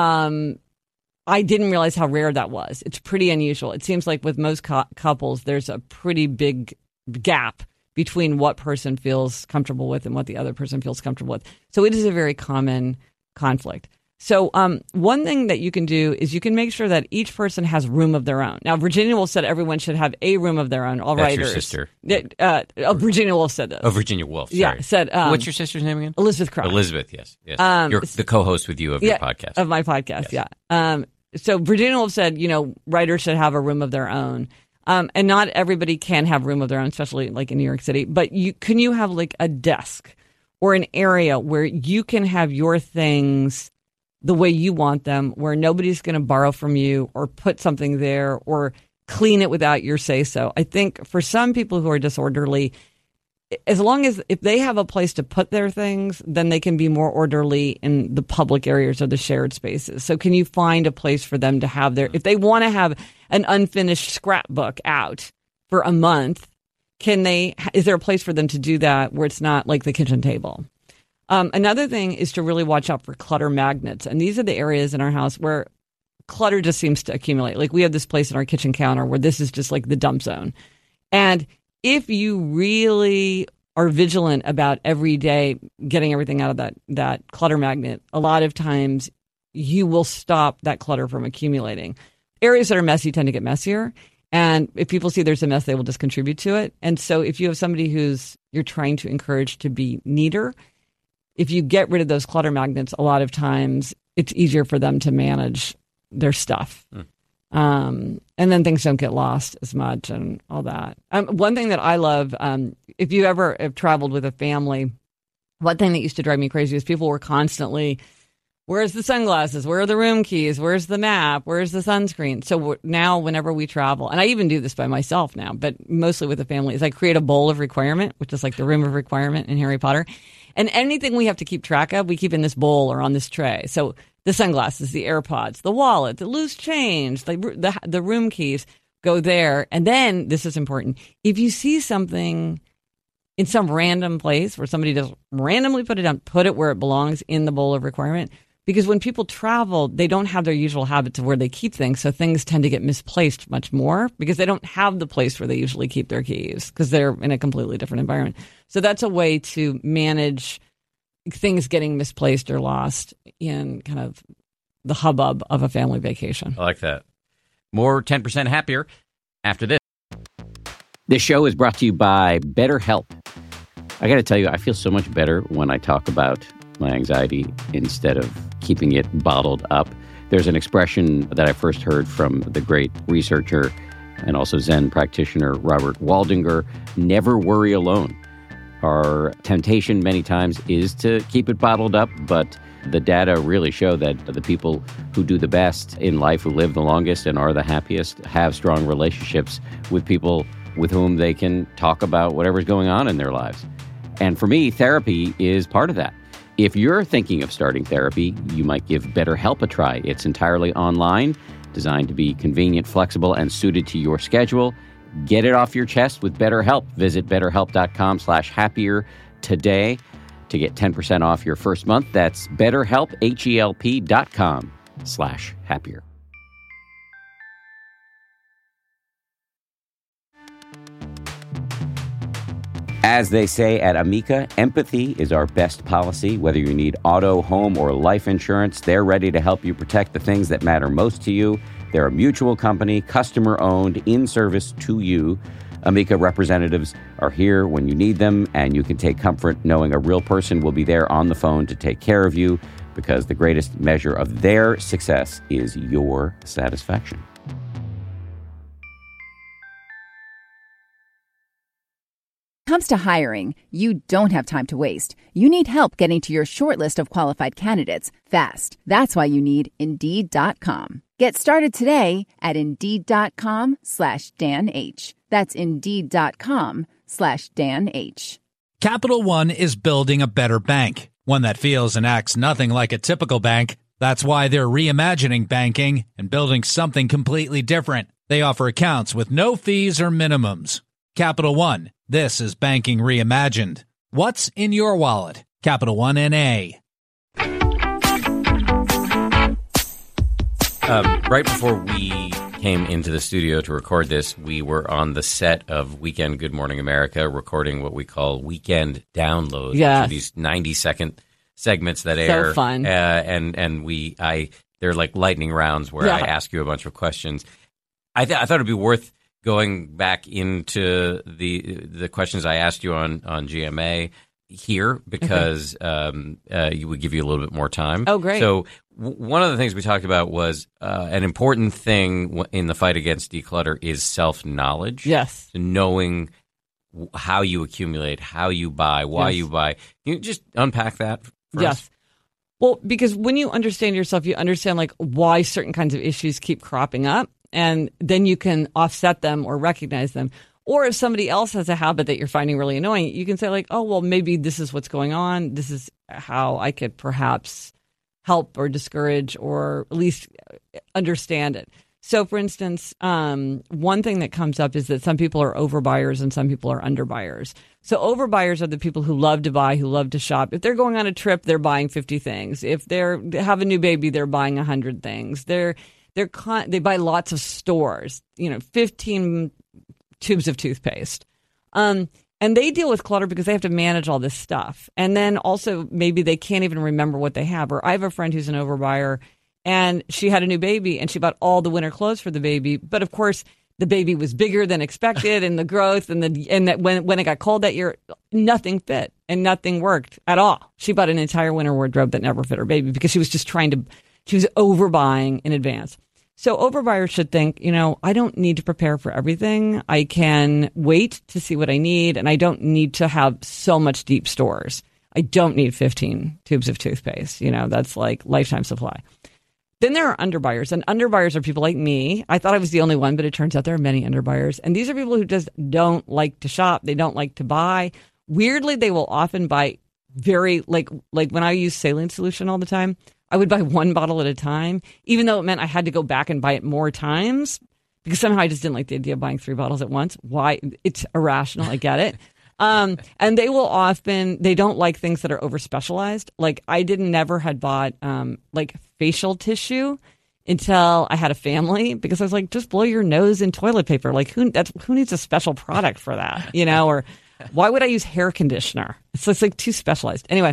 I didn't realize how rare that was. It's pretty unusual. It seems like with most couples, there's a pretty big gap between what person feels comfortable with and what the other person feels comfortable with. So it is a very common conflict. So one thing that you can do is you can make sure that each person has room of their own. Now, Virginia Woolf said everyone should have a room of their own. All That's writers. Your sister. Virginia Woolf said this. Oh, Virginia Woolf. Sorry. Yeah, said. What's your sister's name again? Elizabeth Croft. Elizabeth, yes. You're the co-host with you of your podcast. Of my podcast, yeah. So Virginia Woolf said, writers should have a room of their own. And not everybody can have room of their own, especially like in New York City. But can you have like a desk or an area where you can have your things the way you want them, where nobody's going to borrow from you or put something there or clean it without your say-so? I think for some people who are disorderly, as long as if they have a place to put their things, then they can be more orderly in the public areas or the shared spaces. So can you find a place for them to have if they want to have an unfinished scrapbook out for a month, is there a place for them to do that where it's not like the kitchen table? Another thing is to really watch out for clutter magnets. And these are the areas in our house where clutter just seems to accumulate. Like we have this place in our kitchen counter where this is just like the dump zone. And if you really are vigilant about every day getting everything out of that clutter magnet, a lot of times you will stop that clutter from accumulating. Areas that are messy tend to get messier. And if people see there's a mess, they will just contribute to it. And so if you have somebody you're trying to encourage to be neater, if you get rid of those clutter magnets, a lot of times it's easier for them to manage their stuff. And then things don't get lost as much and all that. One thing that I love, if you ever have traveled with a family, one thing that used to drive me crazy is people were constantly, where's the sunglasses? Where are the room keys? Where's the map? Where's the sunscreen? So now whenever we travel, and I even do this by myself now, but mostly with the family, is I create a bowl of requirement, which is like the room of requirement in Harry Potter. And anything we have to keep track of, we keep in this bowl or on this tray. So the sunglasses, the AirPods, the wallet, the loose change, the room keys go there. And then, this is important, if you see something in some random place where somebody just randomly put it down, put it where it belongs in the bowl of requirement. Because when people travel, they don't have their usual habits of where they keep things. So things tend to get misplaced much more because they don't have the place where they usually keep their keys because they're in a completely different environment. So that's a way to manage things getting misplaced or lost in kind of the hubbub of a family vacation. I like that. More 10% happier after this. This show is brought to you by BetterHelp. I got to tell you, I feel so much better when I talk about my anxiety instead of keeping it bottled up. There's an expression that I first heard from the great researcher and also Zen practitioner Robert Waldinger: never worry alone. Our temptation many times is to keep it bottled up, but the data really show that the people who do the best in life, who live the longest and are the happiest, have strong relationships with people with whom they can talk about whatever's going on in their lives. And for me, therapy is part of that. If you're thinking of starting therapy, you might give BetterHelp a try. It's entirely online, designed to be convenient, flexible, and suited to your schedule. Get it off your chest with BetterHelp. Visit BetterHelp.com/happier today to get 10% off your first month. That's BetterHelp, HELP.com/happier. As they say at Amica, empathy is our best policy. Whether you need auto, home, or life insurance, they're ready to help you protect the things that matter most to you. They're a mutual company, customer-owned, in service to you. Amica representatives are here when you need them, and you can take comfort knowing a real person will be there on the phone to take care of you, because the greatest measure of their success is your satisfaction. Comes to hiring, you don't have time to waste. You need help getting to your short list of qualified candidates fast. That's why you need Indeed.com. Get started today at Indeed.com/Dan H. That's Indeed.com/Dan H. Capital One is building a better bank, one that feels and acts nothing like a typical bank. That's why they're reimagining banking and building something completely different. They offer accounts with no fees or minimums. Capital One. This is banking reimagined. What's in your wallet? Capital One N.A. Right before we came into the studio to record this, we were on the set of Weekend Good Morning America, recording what we call weekend downloads. Yes. Which are these 90-second segments that air. So fun. They're like lightning rounds where I ask you a bunch of questions. I thought it'd be worth going back into the questions I asked you on GMA here because you would give you a little bit more time. Oh, great. So one of the things we talked about was an important thing in the fight against declutter is self-knowledge. Yes. So knowing how you accumulate, how you buy, why you buy. Can you just unpack that for us? Well, because when you understand yourself, you understand like why certain kinds of issues keep cropping up, and then you can offset them or recognize them. Or if somebody else has a habit that you're finding really annoying, you can say like, oh, well, maybe this is what's going on. This is how I could perhaps help or discourage or at least understand it. So, for instance, one thing that comes up is that some people are overbuyers and some people are underbuyers. So overbuyers are the people who love to buy, who love to shop. If they're going on a trip, they're buying 50 things. If they have a new baby, they're buying 100 things. They buy lots of stores, 15 tubes of toothpaste. And they deal with clutter because they have to manage all this stuff. And then also maybe they can't even remember what they have. Or I have a friend who's an overbuyer, and she had a new baby and she bought all the winter clothes for the baby. But of course, the baby was bigger than expected, and the growth and that when it got cold that year, nothing fit and nothing worked at all. She bought an entire winter wardrobe that never fit her baby because she was just she was overbuying in advance. So overbuyers should think, I don't need to prepare for everything. I can wait to see what I need, and I don't need to have so much deep stores. I don't need 15 tubes of toothpaste. That's like lifetime supply. Then there are underbuyers, and underbuyers are people like me. I thought I was the only one, but it turns out there are many underbuyers. And these are people who just don't like to shop. They don't like to buy. Weirdly, they will often buy very, like when I use saline solution all the time, I would buy one bottle at a time, even though it meant I had to go back and buy it more times because somehow I just didn't like the idea of buying 3 bottles at once. Why? It's irrational. I get it. And they don't like things that are over specialized. Like I never had bought like facial tissue until I had a family because I was like, just blow your nose in toilet paper. Like who needs a special product for that? Or why would I use hair conditioner? It's like too specialized. Anyway,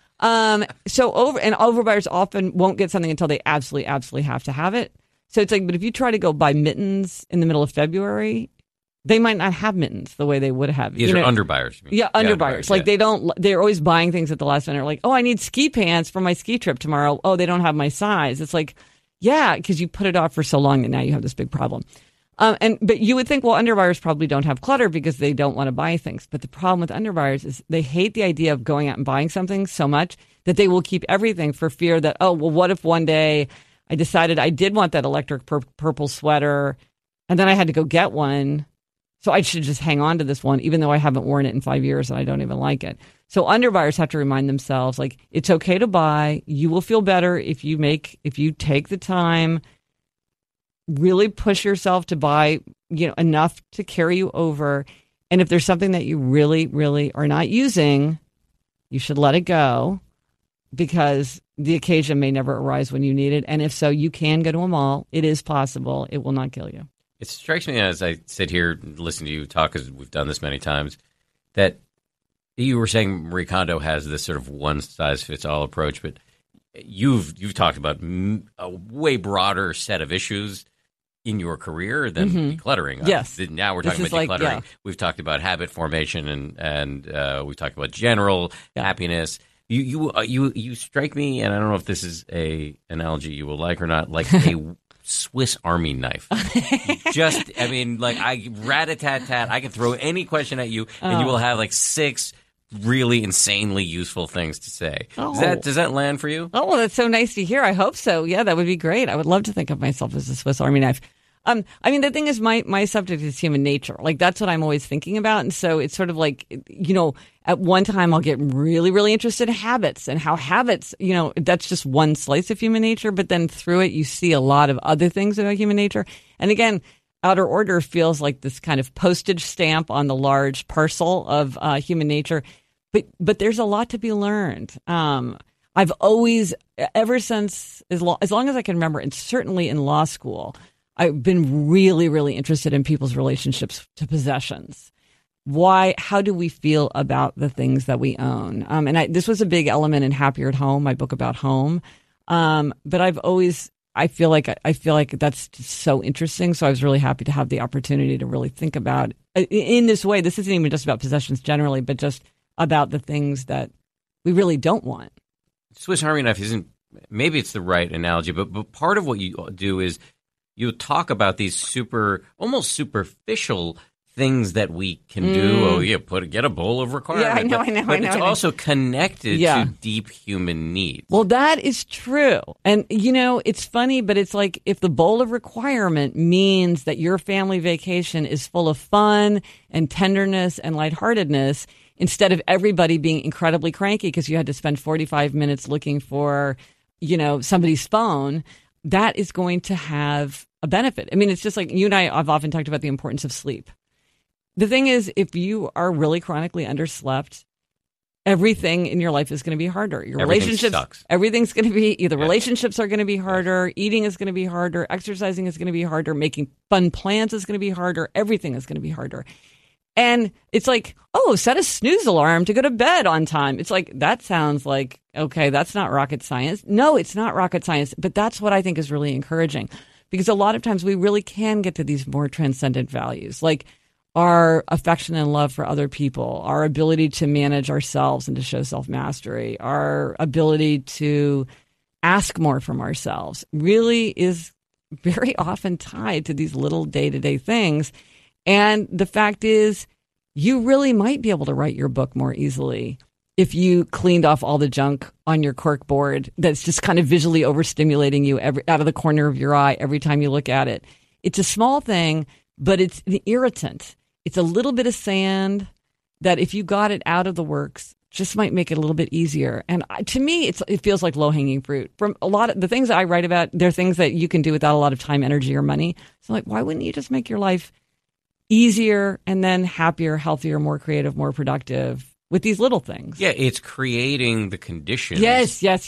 so overbuyers often won't get something until they absolutely, absolutely have to have it. So it's like, but if you try to go buy mittens in the middle of February, they might not have mittens the way they would have. These are underbuyers. Yeah, underbuyers. Like they're always buying things at the last minute. Like, oh, I need ski pants for my ski trip tomorrow. Oh, they don't have my size. It's like, yeah, because you put it off for so long and now you have this big problem. But you would think, well, underbuyers probably don't have clutter because they don't want to buy things. But the problem with underbuyers is they hate the idea of going out and buying something so much that they will keep everything for fear that, oh, well, what if one day I decided I did want that electric purple sweater and then I had to go get one. So I should just hang on to this one, even though I haven't worn it in 5 years and I don't even like it. So underbuyers have to remind themselves, like, it's okay to buy. You will feel better if you take the time, really push yourself to buy, enough to carry you over. And if there's something that you really, really are not using, you should let it go because the occasion may never arise when you need it. And if so, you can go to a mall. It is possible. It will not kill you. It strikes me as I sit here and listen to you talk, because we've done this many times, that you were saying Marie Kondo has this sort of one-size-fits-all approach, but you've talked about a way broader set of issues in your career than decluttering. Yes. Now we're talking about decluttering. Like, We've talked about habit formation and we've talked about general happiness. You strike me, and I don't know if this is a analogy you will like or not, like a Swiss Army knife. Rat-a-tat-tat. I can throw any question at you, and you will have like 6 really insanely useful things to say. Does that land for you? Oh, well, that's so nice to hear. I hope so. Yeah, that would be great. I would love to think of myself as a Swiss Army knife. The thing is, my subject is human nature. Like, that's what I'm always thinking about. And so it's sort of like, at one time I'll get really, really interested in habits and how habits, that's just one slice of human nature. But then through it, you see a lot of other things about human nature. And again, Outer Order feels like this kind of postage stamp on the large parcel of human nature. But there's a lot to be learned. I've always, ever since, as long as I can remember, and certainly in law school, I've been really, really interested in people's relationships to possessions. How do we feel about the things that we own? This was a big element in Happier at Home, my book about home. But I feel like that's just so interesting. So I was really happy to have the opportunity to really think about in this way. This isn't even just about possessions generally, but just about the things that we really don't want. Swiss Army knife isn't, maybe it's the right analogy, but part of what you do is you talk about these almost superficial things that we can do. Oh, yeah, get a bowl of requirement. Yeah, I know. But it's also connected to deep human needs. Well, that is true. And, it's funny, but it's like if the bowl of requirement means that your family vacation is full of fun and tenderness and lightheartedness, instead of everybody being incredibly cranky because you had to spend 45 minutes looking for, somebody's phone, that is going to have a benefit. I mean, it's just like you and I have often talked about the importance of sleep. The thing is, if you are really chronically underslept, everything in your life is going to be harder. Your relationships, sucks. Everything's going to be either relationships are going to be harder, eating is going to be harder, exercising is going to be harder, making fun plans is going to be harder, everything is going to be harder. And it's like, set a snooze alarm to go to bed on time. It's like, that sounds like, okay, that's not rocket science. No, it's not rocket science, but that's what I think is really encouraging because a lot of times we really can get to these more transcendent values, like our affection and love for other people, our ability to manage ourselves and to show self-mastery, our ability to ask more from ourselves really is very often tied to these little day-to-day things. And the fact is, you really might be able to write your book more easily if you cleaned off all the junk on your cork board that's just kind of visually overstimulating you out of the corner of your eye every time you look at it. It's a small thing, but it's an irritant. It's a little bit of sand that if you got it out of the works, just might make it a little bit easier. And to me, it feels like low-hanging fruit. From a lot of the things that I write about, they're things that you can do without a lot of time, energy, or money. So like, why wouldn't you just make your life easier and then happier, healthier, more creative, more productive with these little things? Yeah, it's creating the conditions. Yes. That's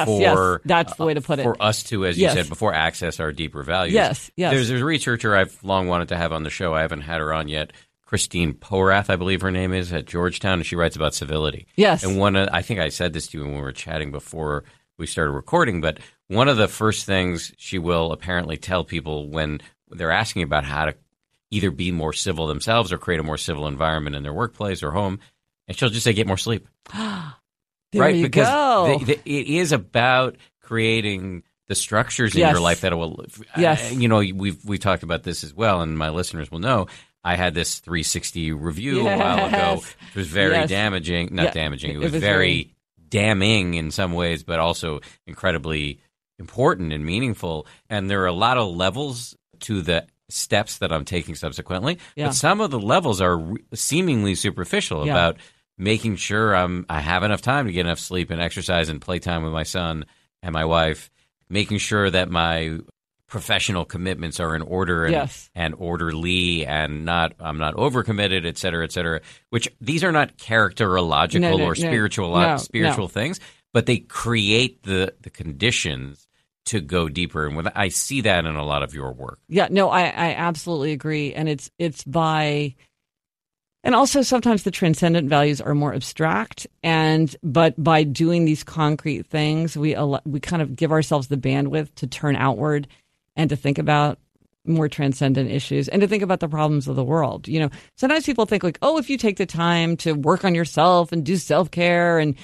the way to put it. For us to, as you said before, access our deeper values. Yes. There's a researcher I've long wanted to have on the show. I haven't had her on yet. Christine Porath, I believe her name is, at Georgetown, and she writes about civility. Yes. And I think I said this to you when we were chatting before we started recording, but one of the first things she will apparently tell people when they're asking about how to either be more civil themselves or create a more civil environment in their workplace or home, and she'll just say, get more sleep. There you go. Because it is about creating the structures in your life that will. Yes. We've talked about this as well, and my listeners will know. I had this 360 review a while ago. It was very damaging. Not damaging. It was very damning in some ways, but also incredibly important and meaningful. And there are a lot of levels to the steps that I'm taking subsequently. Yeah. But some of the levels are seemingly superficial about making sure I have enough time to get enough sleep and exercise and playtime with my son and my wife, making sure that my professional commitments are in order and orderly and I'm not overcommitted, et cetera, which these are not characterological or spiritual things, but they create the conditions to go deeper. And I see that in a lot of your work. Yeah, no, I absolutely agree. And it's by, and also sometimes the transcendent values are more abstract. But by doing these concrete things, we kind of give ourselves the bandwidth to turn outward and to think about more transcendent issues and to think about the problems of the world. Sometimes people think like, if you take the time to work on yourself and do self-care and,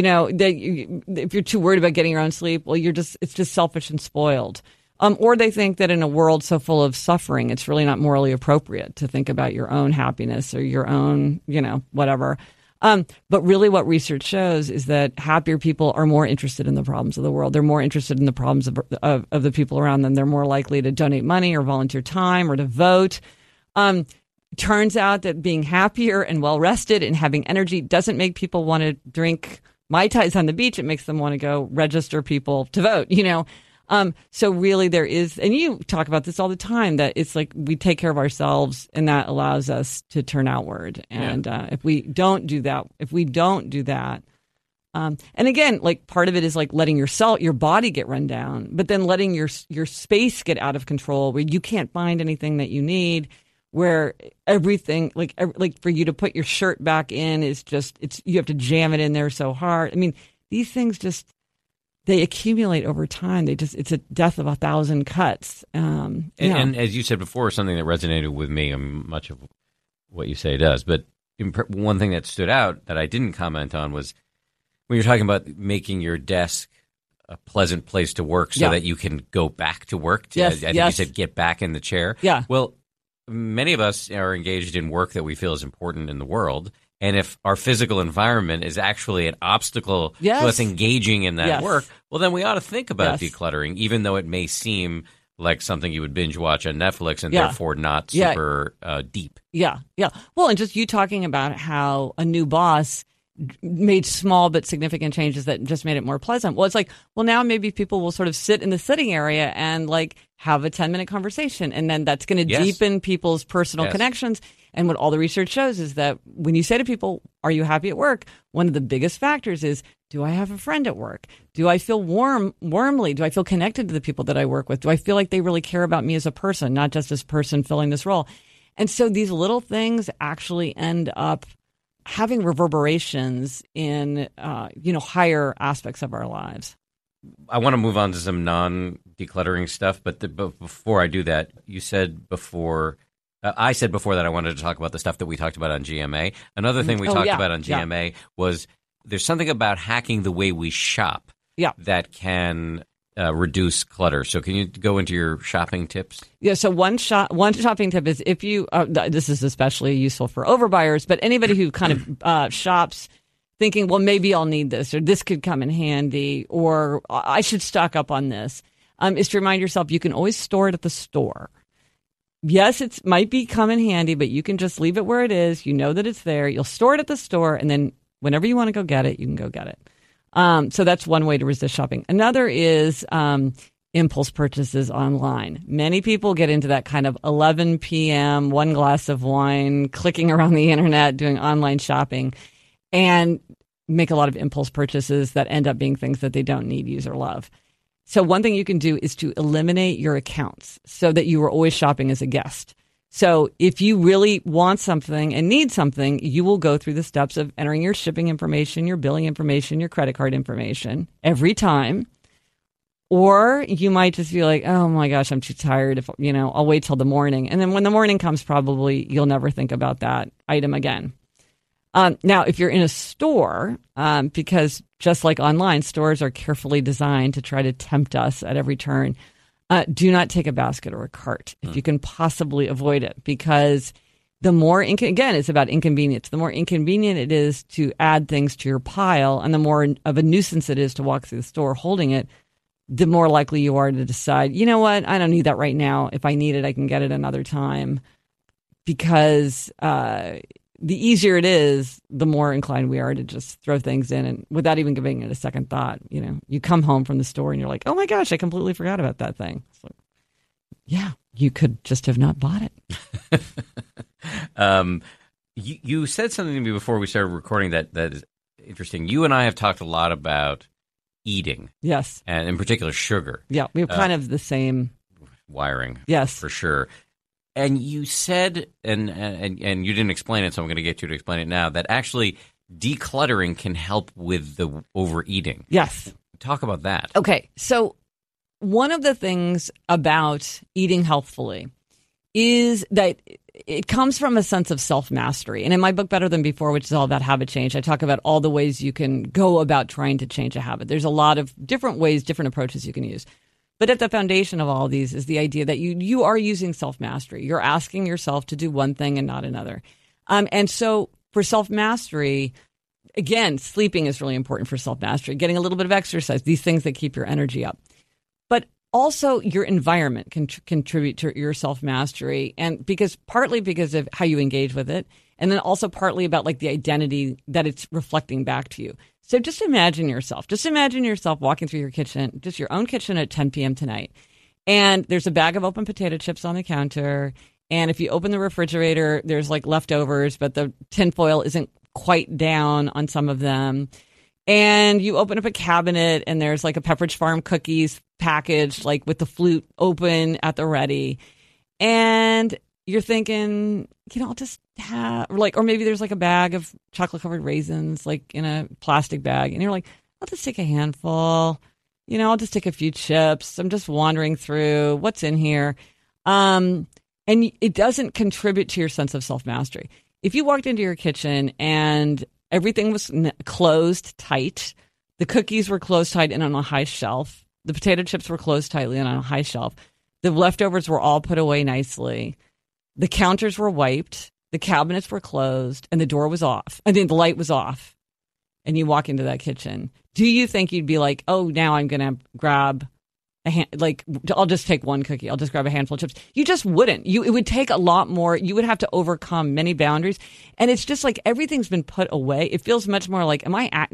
if you're too worried about getting your own sleep, well, it's just selfish and spoiled. Or they think that in a world so full of suffering, it's really not morally appropriate to think about your own happiness or your own, whatever. But really what research shows is that happier people are more interested in the problems of the world. They're more interested in the problems of the people around them. They're more likely to donate money or volunteer time or to vote. Turns out that being happier and well-rested and having energy doesn't make people want to drink Mai Tais on the beach. It makes them want to go register people to vote, So really there is, and you talk about this all the time, that it's like we take care of ourselves and that allows us to turn outward. And if we don't do that, and again, like part of it is like letting your body get run down, but then letting your space get out of control where you can't find anything that you need, where everything, like for you to put your shirt back in is just, you have to jam it in there so hard. I mean, these things just, they accumulate over time. It's a death of 1,000 cuts. And as you said before, something that resonated with me, and much of what you say does, but one thing that stood out that I didn't comment on was when you're talking about making your desk a pleasant place to work so that you can go back to work. I think you said get back in the chair. Yeah. Well, many of us are engaged in work that we feel is important in the world. And if our physical environment is actually an obstacle to us engaging in that work, well, then we ought to think about decluttering, even though it may seem like something you would binge watch on Netflix and therefore not super deep. Yeah. Well, and just you talking about how a new boss made small but significant changes that just made it more pleasant. Well, it's like, well, now maybe people will sort of sit in the sitting area and like have a 10-minute conversation. And then that's going to deepen people's personal connections. And what all the research shows is that when you say to people, are you happy at work? One of the biggest factors is, do I have a friend at work? Do I feel warmly? Do I feel connected to the people that I work with? Do I feel like they really care about me as a person, not just this person filling this role? And so these little things actually end up having reverberations in, higher aspects of our lives. I want to move on to some non-decluttering stuff, but before I do that, you said before, I said before that I wanted to talk about the stuff that we talked about on GMA. Another thing we talked about on GMA was there's something about hacking the way we shop that can reduce clutter. So can you go into your shopping tips? Yeah, so one shopping tip is if you, this is especially useful for overbuyers, but anybody who kind of shops thinking, well, maybe I'll need this, or this could come in handy, or I should stock up on this, is to remind yourself you can always store it at the store. Yes, it might be come in handy, but you can just leave it where it is. You know that it's there. You'll store it at the store, and then whenever you want to go get it, you can go get it. So that's one way to resist shopping. Another is impulse purchases online. Many people get into that kind of 11 p.m., one glass of wine, clicking around the internet, doing online shopping, and make a lot of impulse purchases that end up being things that they don't need, use, or love. So one thing you can do is to eliminate your accounts so that you are always shopping as a guest. So if you really want something and need something, you will go through the steps of entering your shipping information, your billing information, your credit card information every time. Or you might just be like, oh my gosh, I'm too tired. I'll wait till the morning. And then when the morning comes, probably you'll never think about that item again. Now, if you're in a store, because just like online, stores are carefully designed to try to tempt us at every turn. Do not take a basket or a cart if you can possibly avoid it, because the more, again, it's about inconvenience. The more inconvenient it is to add things to your pile, and the more of a nuisance it is to walk through the store holding it, the more likely you are to decide, you know what, I don't need that right now. If I need it, I can get it another time. Because the easier it is, the more inclined we are to just throw things in and without even giving it a second thought. You come home from the store and you're like, oh my gosh, I completely forgot about that thing. So, yeah, you could just have not bought it. You said something to me before we started recording that is interesting. You and I have talked a lot about eating. Yes. And in particular, sugar. Yeah, we have kind of the same wiring. Yes. For sure. And you said, and you didn't explain it, so I'm going to get you to explain it now, that actually decluttering can help with the overeating. Yes. Talk about that. Okay. So one of the things about eating healthfully is that it comes from a sense of self-mastery. And in my book, Better Than Before, which is all about habit change, I talk about all the ways you can go about trying to change a habit. There's a lot of different ways, different approaches you can use. But at the foundation of all of these is the idea that you are using self-mastery. You're asking yourself to do one thing and not another. And so for self-mastery, again, sleeping is really important for self-mastery. Getting a little bit of exercise, these things that keep your energy up. But also your environment can contribute to your self-mastery, and partly because of how you engage with it, and then also partly about like the identity that it's reflecting back to you. So just imagine yourself walking through your kitchen, just your own kitchen at 10 p.m. tonight. And there's a bag of open potato chips on the counter. And if you open the refrigerator, there's like leftovers, but the tinfoil isn't quite down on some of them. And you open up a cabinet and there's like a Pepperidge Farm cookies packaged, like with the flute open at the ready. And you're thinking, I'll just have, or maybe there's like a bag of chocolate covered raisins, like in a plastic bag. And you're like, I'll just take a handful, I'll just take a few chips. I'm just wandering through what's in here. And it doesn't contribute to your sense of self-mastery. if you walked into your kitchen and everything was closed tight, the cookies were closed tight and on a high shelf, the potato chips were closed tightly and on a high shelf, the leftovers were all put away nicely, the counters were wiped, the cabinets were closed, and the door was off, and then the light was off, and you walk into that kitchen, do you think you'd be like, oh, now I'm going to grab I'll just take one cookie. I'll just grab a handful of chips. You just wouldn't. It would take a lot more. You would have to overcome many boundaries. And it's just like everything's been put away. It feels much more like,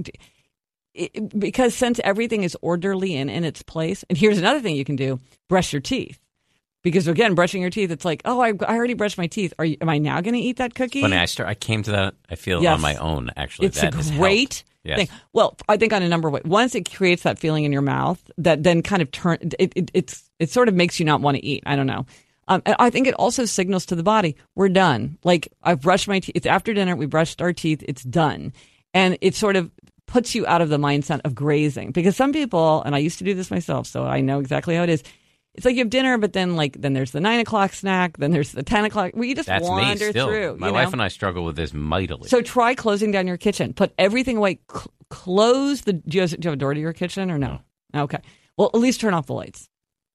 because since everything is orderly and in its place. And here's another thing you can do. Brush your teeth. Because again, brushing your teeth, it's like, oh, I already brushed my teeth. Am I now going to eat that cookie? Funny, I came to that, I feel, on my own, actually. It's a great thing. Well, I think on a number of ways. Once it creates that feeling in your mouth that then kind of it sort of makes you not want to eat. I don't know. I think it also signals to the body, we're done. Like, I've brushed my teeth. It's after dinner. We brushed our teeth. It's done. And it sort of puts you out of the mindset of grazing. Because some people, and I used to do this myself, so I know exactly how it is. It's like you have dinner, but then there's the 9 o'clock snack, then there's the 10 o'clock. Well, you just wander through. My wife and I struggle with this mightily. So try closing down your kitchen. Put everything away. Close the. Do you have a door to your kitchen or no? Okay. Well, at least turn off the lights.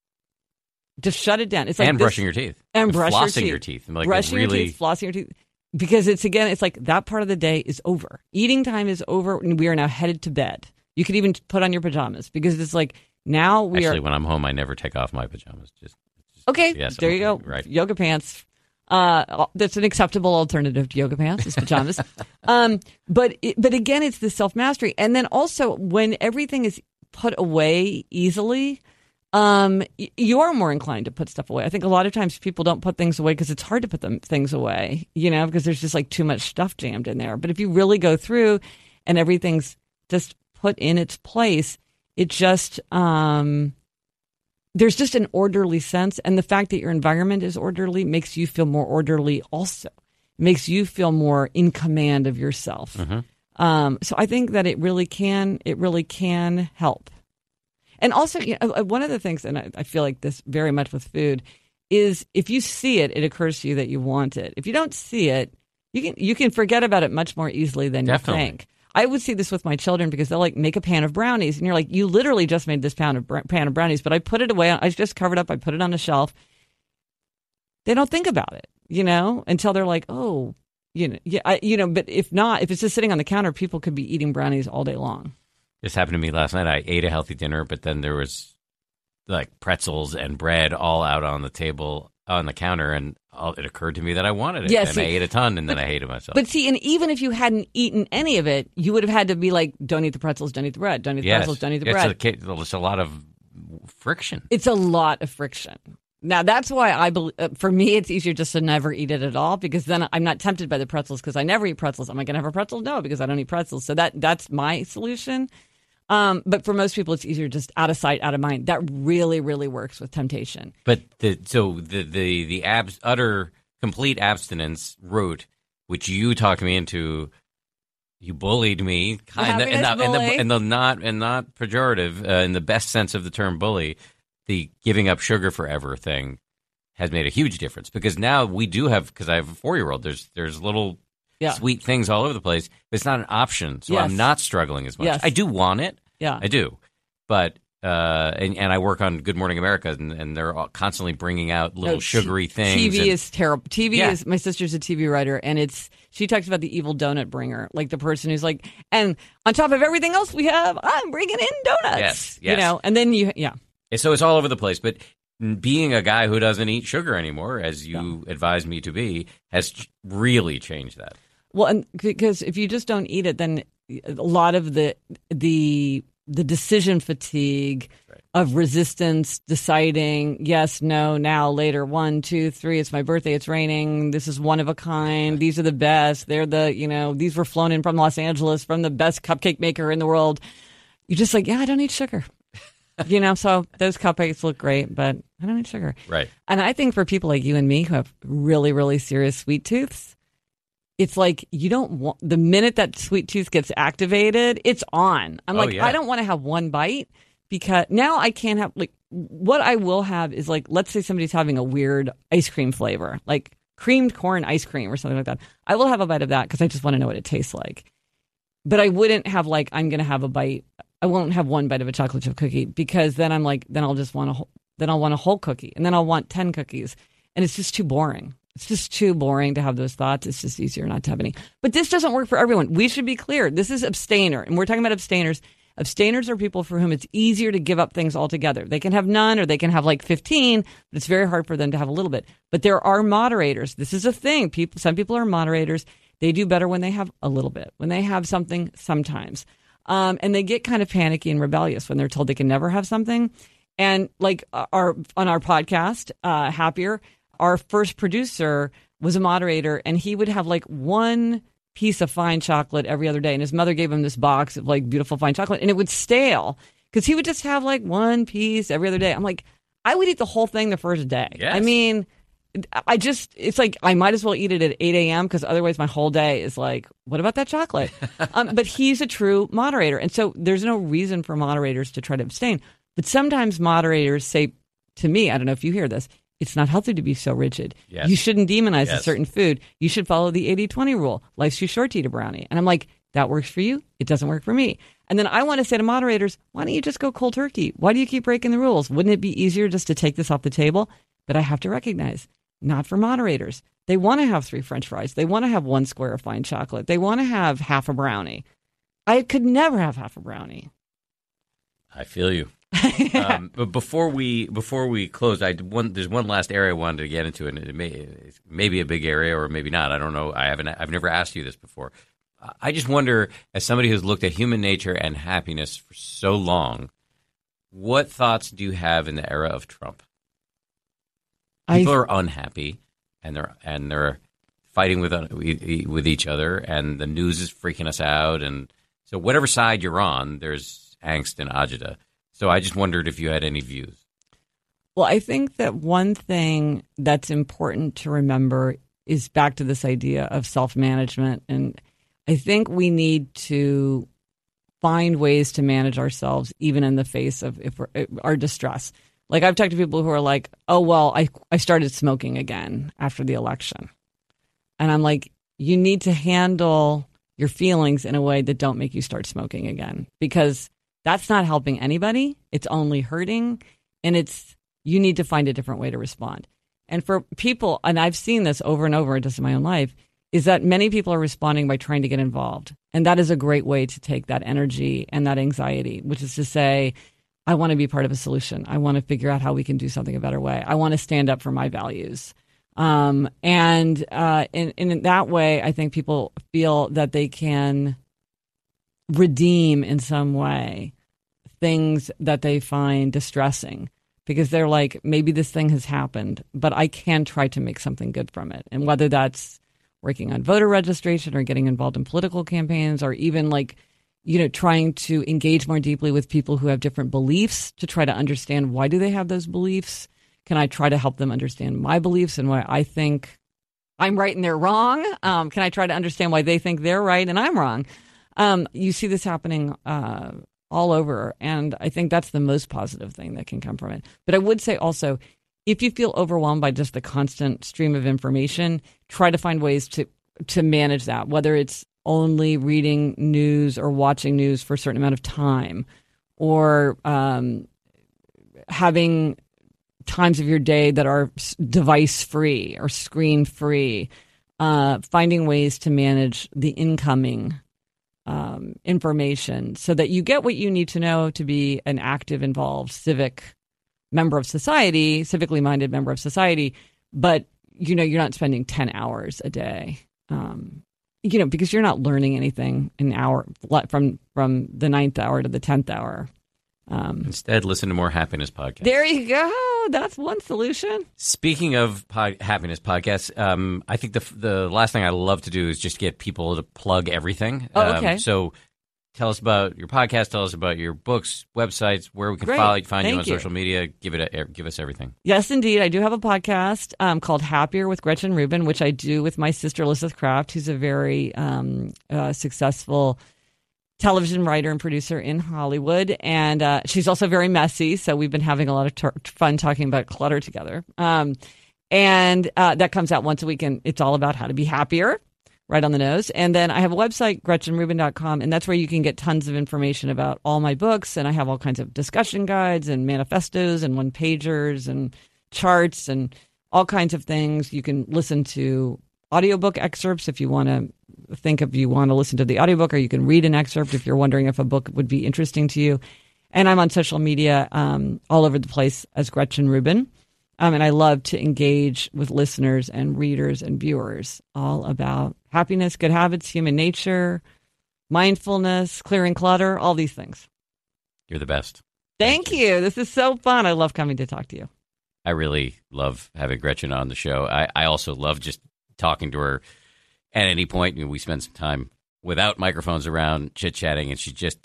Just shut it down. It's like brushing your teeth. And flossing your teeth. Brushing your teeth, flossing your teeth. Because it's like that part of the day is over. Eating time is over, and we are now headed to bed. You could even put on your pajamas because it's like. Now Actually, when I'm home, I never take off my pajamas. Just okay, yes, there you go. Right. Yoga pants. That's an acceptable alternative to yoga pants, is pajamas. But again, it's the self-mastery. And then also, when everything is put away easily, you are more inclined to put stuff away. I think a lot of times people don't put things away because it's hard to put things away, because there's just like too much stuff jammed in there. But if you really go through and everything's just put in its place, it just, there's just an orderly sense. And the fact that your environment is orderly makes you feel more orderly also. It makes you feel more in command of yourself. Mm-hmm. So I think that it really can help. And also, one of the things, and I feel like this very much with food, is if you see it, it occurs to you that you want it. If you don't see it, you can forget about it much more easily than you think. I would see this with my children because they'll make a pan of brownies, and you're like, you literally just made this pan of brownies, but I put it away. I just covered up. I put it on a shelf. They don't think about it, until they're like, oh, But if not, if it's just sitting on the counter, people could be eating brownies all day long. This happened to me last night. I ate a healthy dinner, but then there was like pretzels and bread all out on the table on the counter, and it occurred to me that I wanted it. And I ate a ton, and then I hated myself. But see, and even if you hadn't eaten any of it, you would have had to be like, don't eat the pretzels, don't eat the bread, don't eat the pretzels, don't eat the bread. It's a lot of friction. It's a lot of friction. Now, that's why I believe, for me, it's easier just to never eat it at all, because then I'm not tempted by the pretzels because I never eat pretzels. Am I going to have a pretzel? No, because I don't eat pretzels. So that's my solution. But for most people, it's easier just out of sight, out of mind. That really, really works with temptation. But the utter complete abstinence route, which you talked me into, you bullied me, kind of, and not pejorative, in the best sense of the term bully. The giving up sugar forever thing has made a huge difference, because now we do have, because I have a 4-year-old, there's little sweet things all over the place, but it's not an option. So I'm not struggling as much. Yes. I do want it. Yeah, I do. But, and I work on Good Morning America, and they're constantly bringing out little sugary things. TV is terrible. TV is, my sister's a TV writer, and she talks about the evil donut bringer, like the person who's like, and on top of everything else we have, I'm bringing in donuts. Yes. And then So it's all over the place. But being a guy who doesn't eat sugar anymore, as you advised me to be, has really changed that. Well, and because if you just don't eat it, then a lot of the decision fatigue of resistance, deciding yes, no, now, later, 1, 2, 3, it's my birthday, it's raining, this is one of a kind, these are the best, they're these were flown in from Los Angeles from the best cupcake maker in the world. You're just like, I don't eat sugar. So those cupcakes look great, but I don't eat sugar. Right. And I think for people like you and me who have really, really serious sweet tooths, it's like you don't want, the minute that sweet tooth gets activated, it's on. I'm I don't want to have one bite, because now I can't have, what I will have is let's say somebody's having a weird ice cream flavor, like creamed corn ice cream or something like that. I will have a bite of that because I just want to know what it tastes like. But I wouldn't have like, I'm going to have a bite. I won't have one bite of a chocolate chip cookie because then I'm like, then I'll want a whole cookie and then I'll want 10 cookies. And it's just too boring. It's just too boring to have those thoughts. It's just easier not to have any. But this doesn't work for everyone. We should be clear. This is abstainer. And we're talking about abstainers. Abstainers are people for whom it's easier to give up things altogether. They can have none or they can have like 15, but it's very hard for them to have a little bit. But there are moderators. This is a thing. Some people are moderators. They do better when they have a little bit, when they have something sometimes. And they get kind of panicky and rebellious when they're told they can never have something. And like on our podcast, Happier, our first producer was a moderator, and he would have like one piece of fine chocolate every other day. And his mother gave him this box of like beautiful fine chocolate, and it would stale because he would just have like one piece every other day. I'm like, I would eat the whole thing the first day. Yes. I mean, it's like I might as well eat it at 8 a.m. because otherwise my whole day is like, what about that chocolate? But he's a true moderator. And so there's no reason for moderators to try to abstain. But sometimes moderators say to me, I don't know if you hear this, it's not healthy to be so rigid. Yes. You shouldn't demonize Yes. a certain food. You should follow the 80-20 rule. Life's too short to eat a brownie. And I'm like, that works for you. It doesn't work for me. And then I want to say to moderators, why don't you just go cold turkey? Why do you keep breaking the rules? Wouldn't it be easier just to take this off the table? But I have to recognize, not for moderators. They want to have 3 French fries. They want to have 1 square of fine chocolate. They want to have half a brownie. I could never have half a brownie. I feel you. But before we close, there's one last area I wanted to get into, and it may be a big area or maybe not. I don't know. I've never asked you this before. I just wonder, as somebody who's looked at human nature and happiness for so long, what thoughts do you have in the era of Trump? People are unhappy, and they're fighting with each other, and the news is freaking us out, and so whatever side you're on, there's angst and agita. So I just wondered if you had any views. Well, I think that one thing that's important to remember is back to this idea of self-management. And I think we need to find ways to manage ourselves even in the face of our distress. Like I've talked to people who are like, oh, well, I started smoking again after the election. And I'm like, you need to handle your feelings in a way that don't make you start smoking again, because that's not helping anybody. It's only hurting. And you need to find a different way to respond. And for people, and I've seen this over and over just in my own life, is that many people are responding by trying to get involved. And that is a great way to take that energy and that anxiety, which is to say, I want to be part of a solution. I want to figure out how we can do something a better way. I want to stand up for my values. And in that way, I think people feel that they can redeem in some way things that they find distressing, because they're like, maybe this thing has happened, but I can try to make something good from it. And whether that's working on voter registration or getting involved in political campaigns, or even trying to engage more deeply with people who have different beliefs to try to understand why do they have those beliefs. Can I try to help them understand my beliefs and why I think I'm right and they're wrong? Can I try to understand why they think they're right and I'm wrong? You see this happening all over, and I think that's the most positive thing that can come from it. But I would say also, if you feel overwhelmed by just the constant stream of information, try to find ways to manage that, whether it's only reading news or watching news for a certain amount of time, or having times of your day that are device-free or screen-free, finding ways to manage the incoming information so that you get what you need to know to be an active, involved, civically minded member of society, but you're not spending 10 hours a day, because you're not learning anything an hour from the 9th hour to the 10th hour. Instead, listen to more happiness podcasts. There you go. That's one solution. Speaking of happiness podcasts, I think the last thing I love to do is just get people to plug everything. Oh, okay. So tell us about your podcast. Tell us about your books, websites, where we can find you on social media. Give us everything. Yes, indeed. I do have a podcast called Happier with Gretchen Rubin, which I do with my sister Elizabeth Kraft, who's a very successful television writer and producer in Hollywood. And she's also very messy. So we've been having a lot of fun talking about clutter together. And that comes out once a week, and it's all about how to be happier, right on the nose. And then I have a website, GretchenRubin.com, and that's where you can get tons of information about all my books. And I have all kinds of discussion guides and manifestos and one-pagers and charts and all kinds of things. You can listen to audiobook excerpts if you want to listen to the audiobook, or you can read an excerpt if you're wondering if a book would be interesting to you. And I'm on social media all over the place as Gretchen Rubin. And I love to engage with listeners and readers and viewers all about happiness, good habits, human nature, mindfulness, clearing clutter, all these things. You're the best. Thank you. This is so fun. I love coming to talk to you. I really love having Gretchen on the show. I also love just talking to her at any point. We spend some time without microphones around, chit-chatting, and she just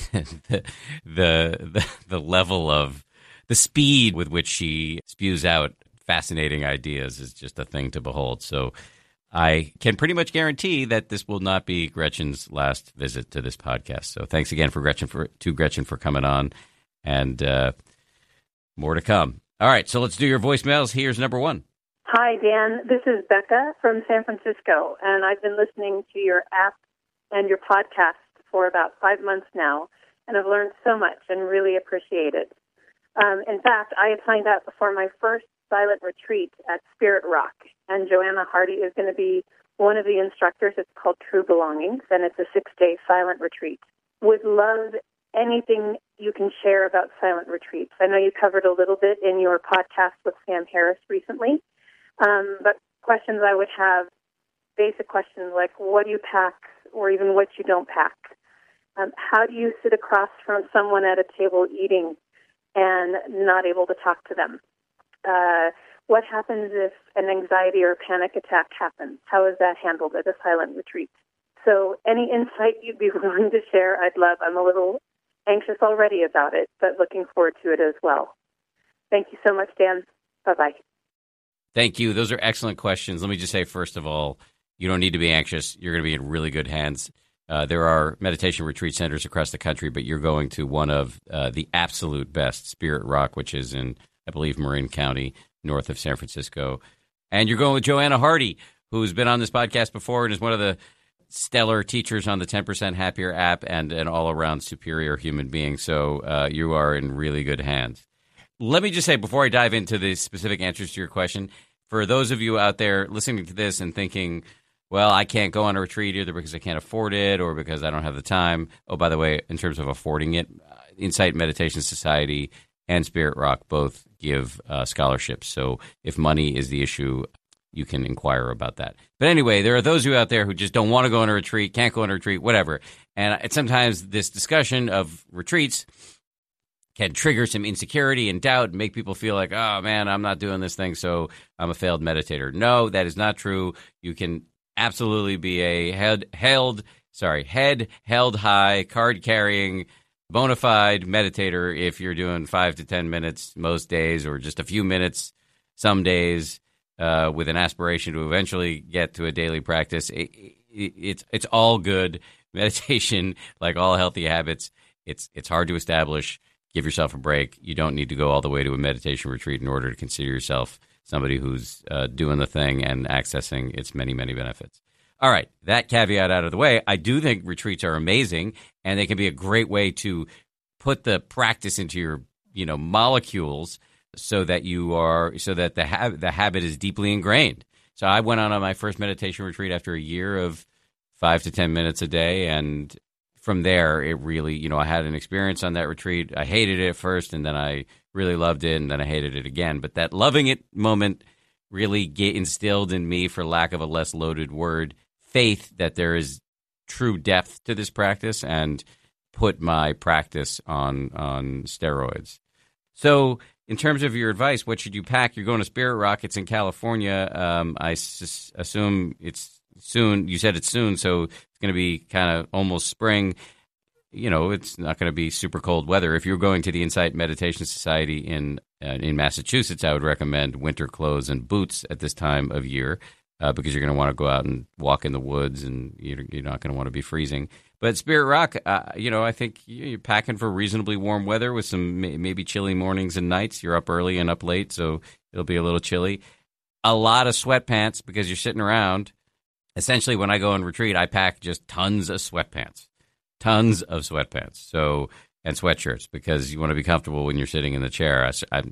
the level of the speed with which she spews out fascinating ideas is just a thing to behold. So I can pretty much guarantee that this will not be Gretchen's last visit to this podcast. So thanks again to Gretchen for coming on, and more to come. All right, so let's do your voicemails. Here's number one. Hi, Dan. This is Becca from San Francisco, and I've been listening to your app and your podcast for about 5 months now, and I've learned so much and really appreciate it. In fact, I had signed up for my first silent retreat at Spirit Rock, and Joanna Hardy is going to be one of the instructors. It's called True Belongings, and it's a 6-day silent retreat. Would love anything you can share about silent retreats. I know you covered a little bit in your podcast with Sam Harris recently, but questions I would have, basic questions like what do you pack or even what you don't pack? How do you sit across from someone at a table eating and not able to talk to them? What happens if an anxiety or panic attack happens? How is that handled at a silent retreat? So any insight you'd be willing to share, I'd love. I'm a little anxious already about it, but looking forward to it as well. Thank you so much, Dan. Bye-bye. Thank you. Those are excellent questions. Let me just say, first of all, you don't need to be anxious. You're going to be in really good hands. There are meditation retreat centers across the country, but you're going to one of the absolute best, Spirit Rock, which is in, I believe, Marin County, north of San Francisco. And you're going with Joanna Hardy, who's been on this podcast before and is one of the stellar teachers on the 10% Happier app and an all-around superior human being. So you are in really good hands. Let me just say, before I dive into the specific answers to your question, for those of you out there listening to this and thinking, well, I can't go on a retreat either because I can't afford it or because I don't have the time. Oh, by the way, in terms of affording it, Insight Meditation Society and Spirit Rock both give scholarships. So if money is the issue, you can inquire about that. But anyway, there are those of you out there who just don't want to go on a retreat, can't go on a retreat, whatever. And sometimes this discussion of retreats can trigger some insecurity and doubt and make people feel like, oh, man, I'm not doing this thing, so I'm a failed meditator. No, that is not true. You can absolutely be a head held high, card-carrying, bona fide meditator if you're doing 5 to 10 minutes most days or just a few minutes some days with an aspiration to eventually get to a daily practice. It's all good. Meditation, like all healthy habits, it's hard to establish. Give yourself a break. You don't need to go all the way to a meditation retreat in order to consider yourself somebody who's doing the thing and accessing its many, many benefits. All right, that caveat out of the way, I do think retreats are amazing, and they can be a great way to put the practice into your, molecules so that the habit is deeply ingrained. So I went on my first meditation retreat after a year of 5 to 10 minutes a day, and from there, it really, I had an experience on that retreat. I hated it at first, and then I really loved it, and then I hated it again. But that loving it moment really instilled in me, for lack of a less loaded word, faith that there is true depth to this practice, and put my practice on steroids. So in terms of your advice, what should you pack? You're going to Spirit Rock. It's in California. I assume it's soon. You said it's soon, so it's going to be kind of almost spring. It's not going to be super cold weather. If you're going to the Insight Meditation Society in Massachusetts, I would recommend winter clothes and boots at this time of year because you're going to want to go out and walk in the woods, and you're not going to want to be freezing. But Spirit Rock, I think you're packing for reasonably warm weather with some maybe chilly mornings and nights. You're up early and up late, so it'll be a little chilly. a lot of sweatpants because you're sitting around. Essentially, when I go on retreat, I pack just tons of sweatpants. So, and sweatshirts, because you want to be comfortable when you're sitting in the chair.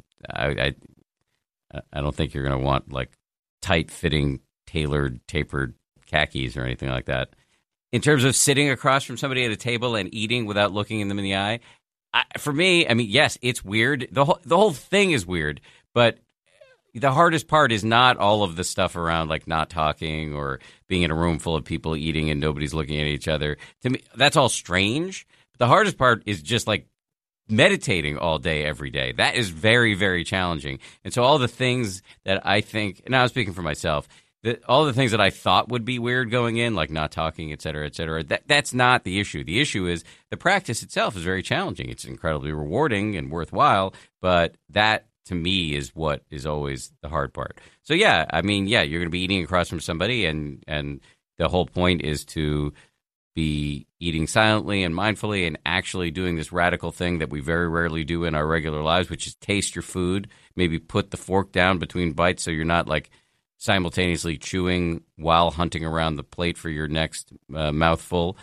I don't think you're going to want like tight-fitting, tailored, tapered khakis or anything like that. In terms of sitting across from somebody at a table and eating without looking them in the eye, for me, I mean, yes, it's weird. The whole thing is weird, but the hardest part is not all of the stuff around, like not talking or being in a room full of people eating and nobody's looking at each other. To me, that's all strange. The hardest part is just like meditating all day, every day. That is very, very challenging. And so all the things that I think, now I'm speaking for myself, all the things that I thought would be weird going in, like not talking, et cetera, that's not the issue. The issue is the practice itself is very challenging. It's incredibly rewarding and worthwhile, but that, to me, is what is always the hard part. So, yeah, I mean, yeah, you're going to be eating across from somebody, and the whole point is to be eating silently and mindfully and actually doing this radical thing that we very rarely do in our regular lives, which is taste your food, maybe put the fork down between bites so you're not like simultaneously chewing while hunting around the plate for your next mouthful.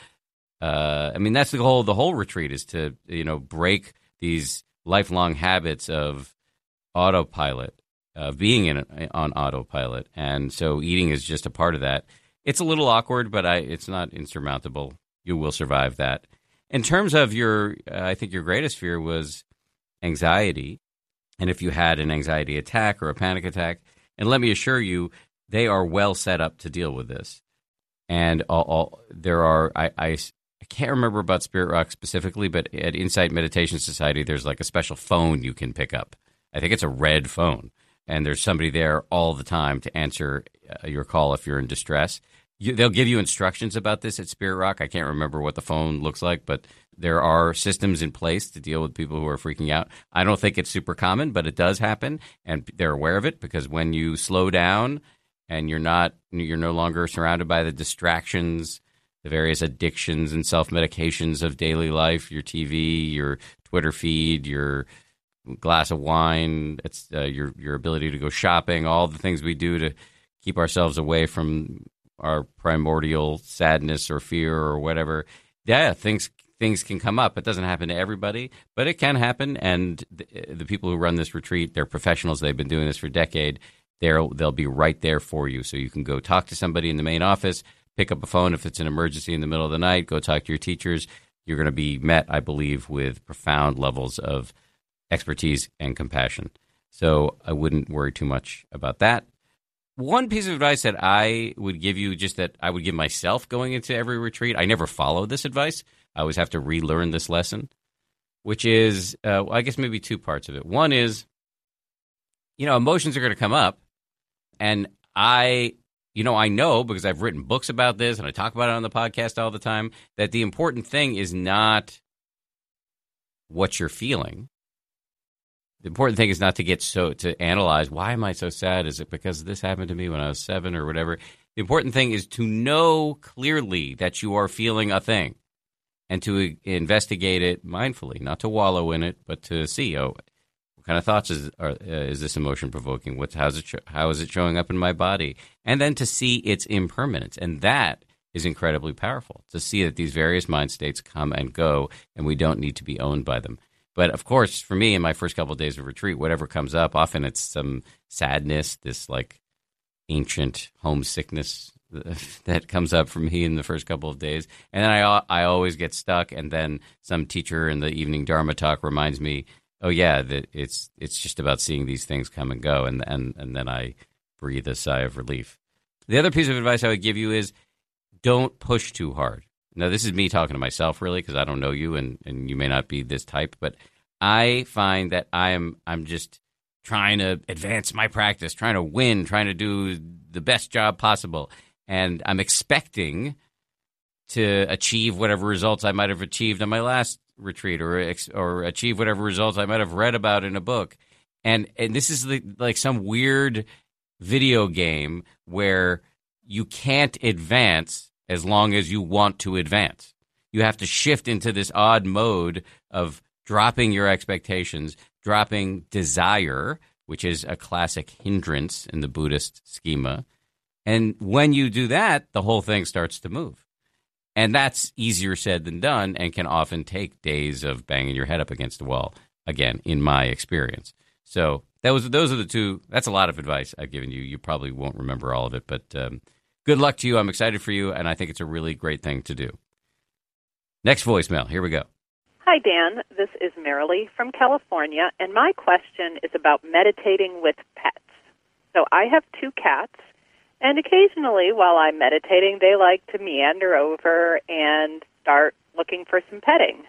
I mean, that's the whole retreat is to, break these lifelong habits of autopilot, being on autopilot. And so eating is just a part of that. It's a little awkward, but it's not insurmountable. You will survive that. In terms of I think your greatest fear was anxiety. And if you had an anxiety attack or a panic attack, and let me assure you, they are well set up to deal with this. And there are, I can't remember about Spirit Rock specifically, but at Insight Meditation Society, there's like a special phone you can pick up. I think it's a red phone. And there's somebody there all the time to answer your call if you're in distress. They'll give you instructions about this at Spirit Rock. I can't remember what the phone looks like, but there are systems in place to deal with people who are freaking out. I don't think it's super common, but it does happen, and they're aware of it because when you slow down and you're no longer surrounded by the distractions, the various addictions and self-medications of daily life, your TV, your Twitter feed, your glass of wine, it's your ability to go shopping, all the things we do to keep ourselves away from our primordial sadness or fear or whatever. Yeah, things can come up. It doesn't happen to everybody, but it can happen. And the people who run this retreat, they're professionals. They've been doing this for a decade. They'll be right there for you. So you can go talk to somebody in the main office, pick up a phone if it's an emergency in the middle of the night, go talk to your teachers. You're going to be met, I believe, with profound levels of expertise and compassion. So I wouldn't worry too much about that. One piece of advice that I would give you, just that I would give myself going into every retreat, I never follow this advice. I always have to relearn this lesson, which is, I guess maybe two parts of it. One is, emotions are going to come up. And I know because I've written books about this and I talk about it on the podcast all the time, that the important thing is not what you're feeling. The important thing is not to analyze, why am I so sad? Is it because this happened to me when I was 7 or whatever? The important thing is to know clearly that you are feeling a thing and to investigate it mindfully, not to wallow in it, but to see, what kind of thoughts is this emotion provoking? How is it showing up in my body? And then to see its impermanence. And that is incredibly powerful, to see that these various mind states come and go, and we don't need to be owned by them. But, of course, for me, in my first couple of days of retreat, whatever comes up, often it's some sadness, this, like, ancient homesickness that comes up for me in the first couple of days. And then I always get stuck, and then some teacher in the evening Dharma talk reminds me, oh, yeah, that it's just about seeing these things come and go, and then I breathe a sigh of relief. The other piece of advice I would give you is don't push too hard. Now, this is me talking to myself, really, because I don't know you, and you may not be this type, but I find that I'm just trying to advance my practice, trying to win, trying to do the best job possible, and I'm expecting to achieve whatever results I might have achieved on my last retreat, or achieve whatever results I might have read about in a book, and this is like some weird video game where you can't advance as long as you want to advance. You have to shift into this odd mode of dropping your expectations, dropping desire, which is a classic hindrance in the Buddhist schema. And when you do that, the whole thing starts to move. And that's easier said than done and can often take days of banging your head up against the wall, again, in my experience. So those are the two. That's a lot of advice I've given you. You probably won't remember all of it, but good luck to you. I'm excited for you, and I think it's a really great thing to do. Next voicemail. Here we go. Hi, Dan. This is Marilee from California, and my question is about meditating with pets. So I have 2 cats, and occasionally while I'm meditating, they like to meander over and start looking for some petting.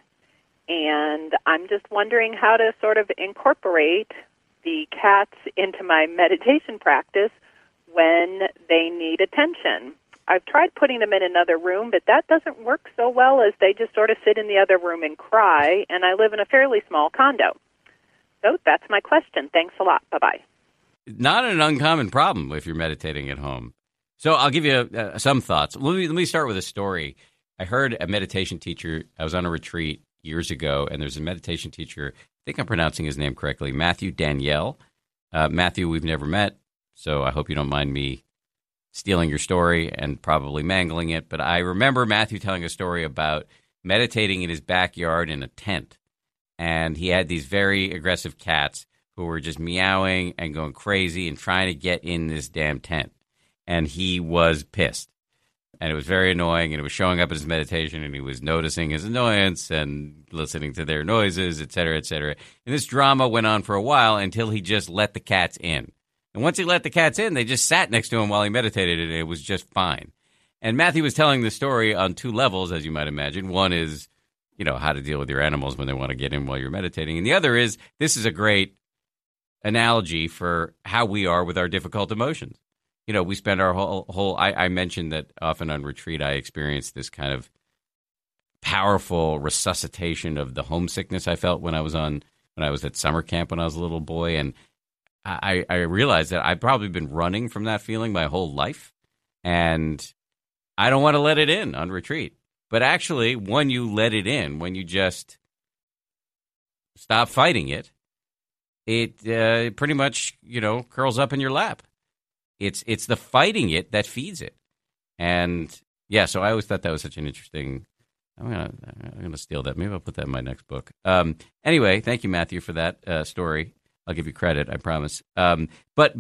And I'm just wondering how to sort of incorporate the cats into my meditation practice when they need attention. I've tried putting them in another room, but that doesn't work so well as they just sort of sit in the other room and cry, and I live in a fairly small condo. So that's my question. Thanks a lot. Bye-bye. Not an uncommon problem if you're meditating at home. So I'll give you some thoughts. Let me start with a story. I heard a meditation teacher. I was on a retreat years ago, and there's a meditation teacher, I think I'm pronouncing his name correctly, Matthew Danielle. Matthew, we've never met, so I hope you don't mind me stealing your story and probably mangling it. But I remember Matthew telling a story about meditating in his backyard in a tent. And he had these very aggressive cats who were just meowing and going crazy and trying to get in this damn tent. And he was pissed. And it was very annoying, and it was showing up in his meditation, and he was noticing his annoyance and listening to their noises, et cetera, et cetera. And this drama went on for a while until he just let the cats in. And once he let the cats in, they just sat next to him while he meditated, and it was just fine. And Matthew was telling the story on 2 levels, as you might imagine. One is, how to deal with your animals when they want to get in while you're meditating. And the other is, this is a great analogy for how we are with our difficult emotions. We spend our whole I mentioned that often on retreat I experience this kind of powerful resuscitation of the homesickness I felt when I was at summer camp when I was a little boy. And I realized that I've probably been running from that feeling my whole life, and I don't want to let it in on retreat. But actually, when you let it in, when you just stop fighting it, it pretty much, curls up in your lap. It's the fighting it that feeds it. And, yeah, so I always thought that was such an interesting – I'm gonna steal that. Maybe I'll put that in my next book. Anyway, thank you, Matthew, for that story. I'll give you credit, I promise. But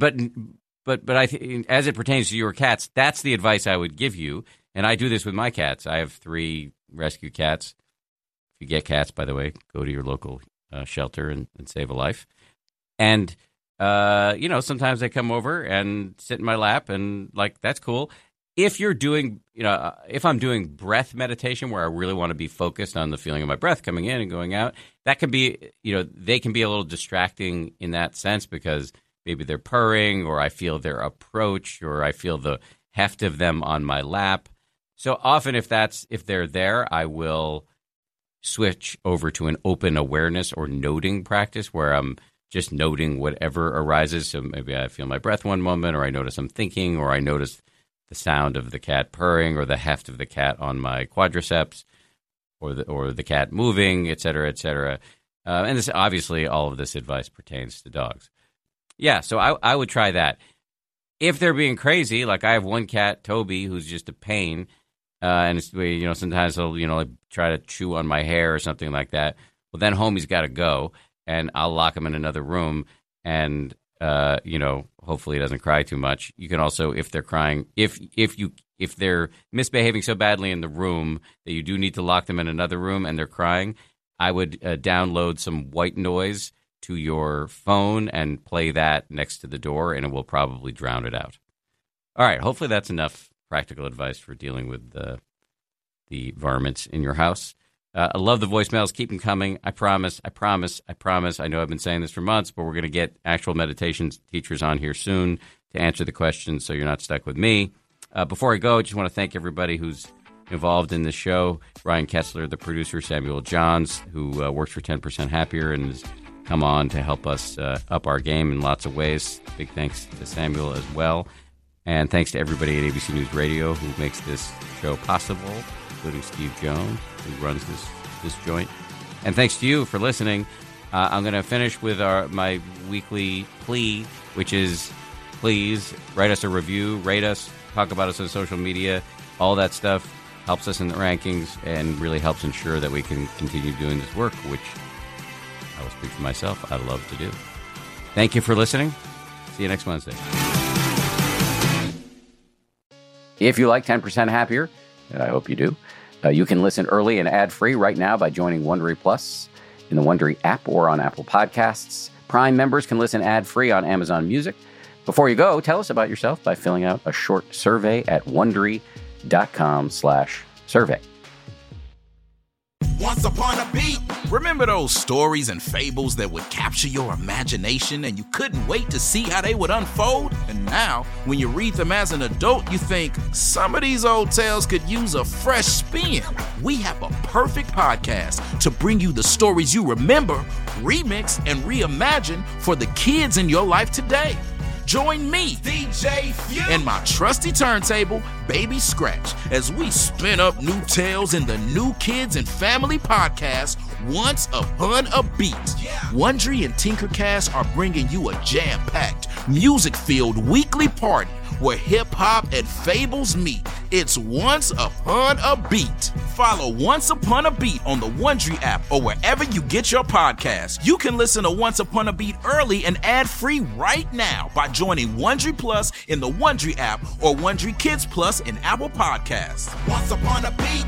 I as it pertains to your cats, that's the advice I would give you. And I do this with my cats. I have 3 rescue cats. If you get cats, by the way, go to your local shelter and save a life. And sometimes they come over and sit in my lap, and that's cool. If you're doing, if I'm doing breath meditation where I really want to be focused on the feeling of my breath coming in and going out, that can be, they can be a little distracting in that sense because maybe they're purring, or I feel their approach, or I feel the heft of them on my lap. So often if they're there, I will switch over to an open awareness or noting practice where I'm just noting whatever arises. So maybe I feel my breath one moment, or I notice I'm thinking, or I notice the sound of the cat purring, or the heft of the cat on my quadriceps, or the cat moving, et cetera, et cetera. And this, obviously, all of this advice pertains to dogs. Yeah, so I would try that. If they're being crazy, like I have one cat, Toby, who's just a pain, and it's, sometimes he'll try to chew on my hair or something like that. Well, then homie's got to go, and I'll lock him in another room, and hopefully he doesn't cry too much. You can also, if they're crying, if they're misbehaving so badly in the room that you do need to lock them in another room and they're crying, I would download some white noise to your phone and play that next to the door, and it will probably drown it out. All right, hopefully that's enough practical advice for dealing with the varmints in your house. I love the voicemails. Keep them coming. I promise. I know I've been saying this for months, but we're going to get actual meditation teachers on here soon to answer the questions so you're not stuck with me. Before I go, I just want to thank everybody who's involved in this show. Ryan Kessler, the producer, Samuel Johns, who works for 10% Happier and has come on to help us up our game in lots of ways. Big thanks to Samuel as well. And thanks to everybody at ABC News Radio who makes this show possible, including Steve Jones, who runs this joint. And thanks to you for listening. I'm going to finish with my weekly plea, which is please write us a review, rate us, talk about us on social media. All that stuff helps us in the rankings and really helps ensure that we can continue doing this work, which I will speak for myself, I love to do. Thank you for listening. See you next Wednesday. If you like 10% Happier, and I hope you do, you can listen early and ad-free right now by joining Wondery Plus in the Wondery app or on Apple Podcasts. Prime members can listen ad-free on Amazon Music. Before you go, tell us about yourself by filling out a short survey at Wondery.com/survey. Once upon a beat. Remember those stories and fables that would capture your imagination and you couldn't wait to see how they would unfold? And now, when you read them as an adult, you think, some of these old tales could use a fresh spin. We have a perfect podcast to bring you the stories you remember, remix, and reimagine for the kids in your life today. Join me, DJ Few, and my trusty turntable, Baby Scratch, as we spin up new tales in the New Kids and Family podcast, Once Upon a Beat. Wondery and Tinkercast are bringing you a jam-packed, music-filled weekly party where hip-hop and fables meet. It's Once Upon a Beat. Follow Once Upon a Beat on the Wondery app or wherever you get your podcasts. You can listen to Once Upon a Beat early and ad-free right now by joining Wondery Plus in the Wondery app or Wondery Kids Plus in Apple Podcasts. Once Upon a Beat.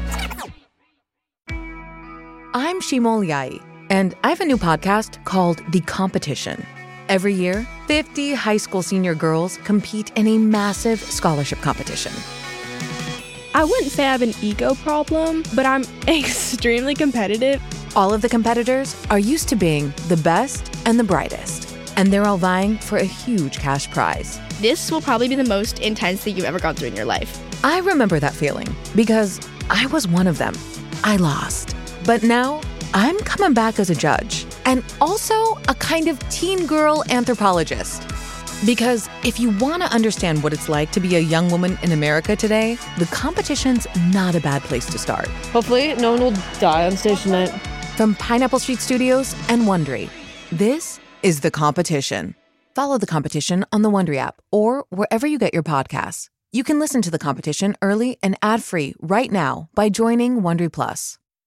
I'm Shimol Yai, and I have a new podcast called The Competition. Every year, 50 high school senior girls compete in a massive scholarship competition. I wouldn't say I have an ego problem, but I'm extremely competitive. All of the competitors are used to being the best and the brightest, and they're all vying for a huge cash prize. This will probably be the most intense thing you've ever gone through in your life. I remember that feeling because I was one of them. I lost. But now, I'm coming back as a judge and also a kind of teen girl anthropologist. Because if you want to understand what it's like to be a young woman in America today, the competition's not a bad place to start. Hopefully, no one will die on stage tonight. From Pineapple Street Studios and Wondery, this is The Competition. Follow The Competition on the Wondery app or wherever you get your podcasts. You can listen to The Competition early and ad-free right now by joining Wondery Plus.